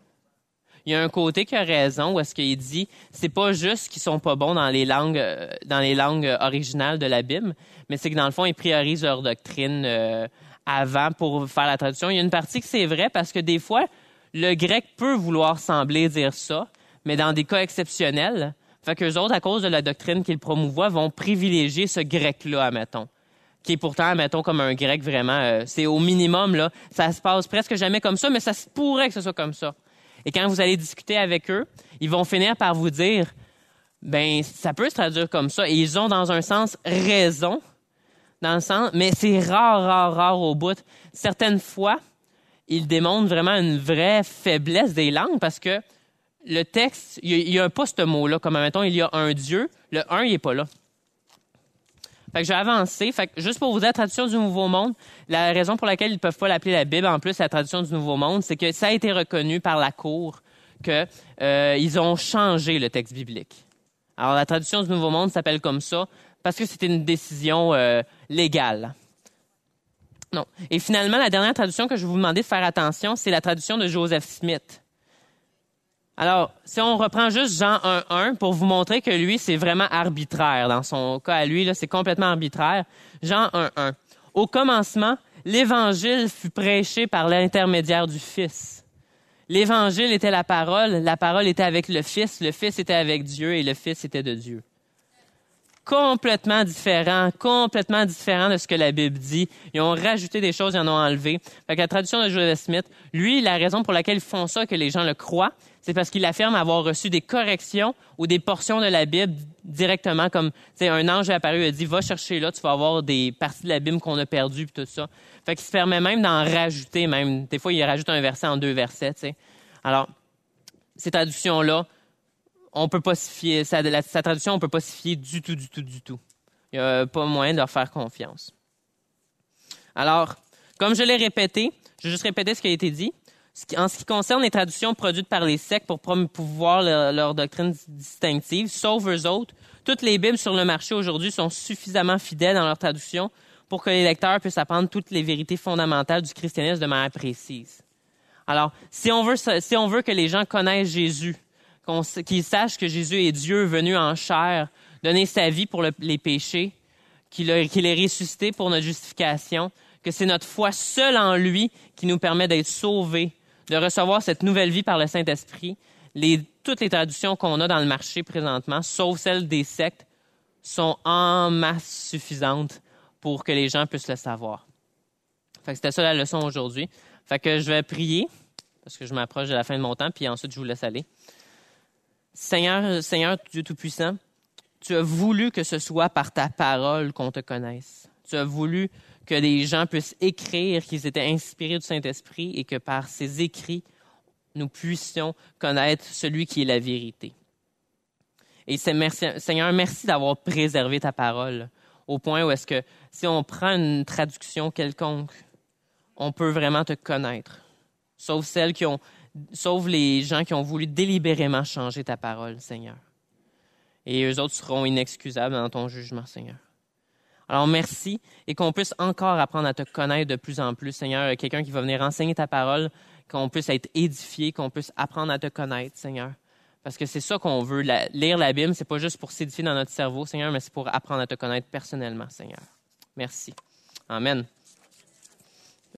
A: y a un côté qui a raison où est-ce qu'il dit c'est pas juste qu'ils sont pas bons dans les langues originales de la Bible, mais c'est que dans le fond ils priorisent leur doctrine avant pour faire la traduction. Il y a une partie que c'est vrai parce que des fois le grec peut vouloir sembler dire ça, mais dans des cas exceptionnels, fait qu'eux autres à cause de la doctrine qu'ils promouvoient vont privilégier ce grec-là, admettons, qui est pourtant, admettons, comme un grec vraiment, c'est au minimum là, ça se passe presque jamais comme ça, mais ça se pourrait que ce soit comme ça. Et quand vous allez discuter avec eux, ils vont finir par vous dire, ben ça peut se traduire comme ça. Et ils ont dans un sens raison, dans le sens, mais c'est rare au bout. Certaines fois, ils démontrent vraiment une vraie faiblesse des langues parce que le texte, il y a pas ce mot-là. Comme mettons, il y a un Dieu, le un, il est pas là. Fait que j'ai avancé. Fait que juste pour vous dire, la traduction du Nouveau Monde, la raison pour laquelle ils ne peuvent pas l'appeler la Bible, en plus, la traduction du Nouveau Monde, c'est que ça a été reconnu par la Cour que ils ont changé le texte biblique. Alors, la traduction du Nouveau Monde s'appelle comme ça parce que c'était une décision légale. Non. Et finalement, la dernière traduction que je vais vous demander de faire attention, c'est la traduction de Joseph Smith. Alors, si on reprend juste Jean 1.1 pour vous montrer que lui, c'est vraiment arbitraire. Dans son cas à lui, là, c'est complètement arbitraire. Jean 1.1. Au commencement, l'Évangile fut prêché par l'intermédiaire du Fils. L'Évangile était la parole était avec le Fils était avec Dieu et le Fils était de Dieu. Complètement différent de ce que la Bible dit. Ils ont rajouté des choses, ils en ont enlevé. Fait que la traduction de Joseph Smith, lui, la raison pour laquelle ils font ça, que les gens le croient, c'est parce qu'il affirme avoir reçu des corrections ou des portions de la Bible directement, comme un ange est apparu et a dit « Va chercher là, tu vas avoir des parties de la Bible qu'on a perdues » puis tout ça. Fait qu'il se permet même d'en rajouter, même. Des fois, il rajoute un verset en 2 versets, t'sais. Alors, ces traductions-là, on peut pas se fier, sa traduction, on peut pas se fier du tout. Il n'y a pas moyen de leur faire confiance. Alors, comme je l'ai répété, je vais juste répéter ce qui a été dit. En ce qui concerne les traductions produites par les sectes pour promouvoir leur doctrine distinctive, sauf eux autres, toutes les Bibles sur le marché aujourd'hui sont suffisamment fidèles dans leur traduction pour que les lecteurs puissent apprendre toutes les vérités fondamentales du christianisme de manière précise. Alors, si on veut que les gens connaissent Jésus, qu'ils sachent que Jésus est Dieu venu en chair, donner sa vie pour les péchés, qu'il est ressuscité pour notre justification, que c'est notre foi seule en lui qui nous permet d'être sauvés, de recevoir cette nouvelle vie par le Saint-Esprit. Toutes les traductions qu'on a dans le marché présentement, sauf celles des sectes, sont en masse suffisantes pour que les gens puissent le savoir. Fait que c'était ça la leçon aujourd'hui. Fait que je vais prier, parce que je m'approche de la fin de mon temps, puis ensuite je vous laisse aller. Seigneur Dieu Tout-Puissant, tu as voulu que ce soit par ta parole qu'on te connaisse. Tu as voulu que les gens puissent écrire qu'ils étaient inspirés du Saint-Esprit et que par ces écrits, nous puissions connaître celui qui est la vérité. Et Seigneur, merci d'avoir préservé ta parole au point où est-ce que si on prend une traduction quelconque, on peut vraiment te connaître. Sauf les gens qui ont voulu délibérément changer ta parole, Seigneur. Et eux autres seront inexcusables dans ton jugement, Seigneur. Alors, merci et qu'on puisse encore apprendre à te connaître de plus en plus, Seigneur. Quelqu'un qui va venir enseigner ta parole, qu'on puisse être édifié, qu'on puisse apprendre à te connaître, Seigneur. Parce que c'est ça qu'on veut. Lire la Bible, c'est pas juste pour s'édifier dans notre cerveau, Seigneur, mais c'est pour apprendre à te connaître personnellement, Seigneur. Merci. Amen.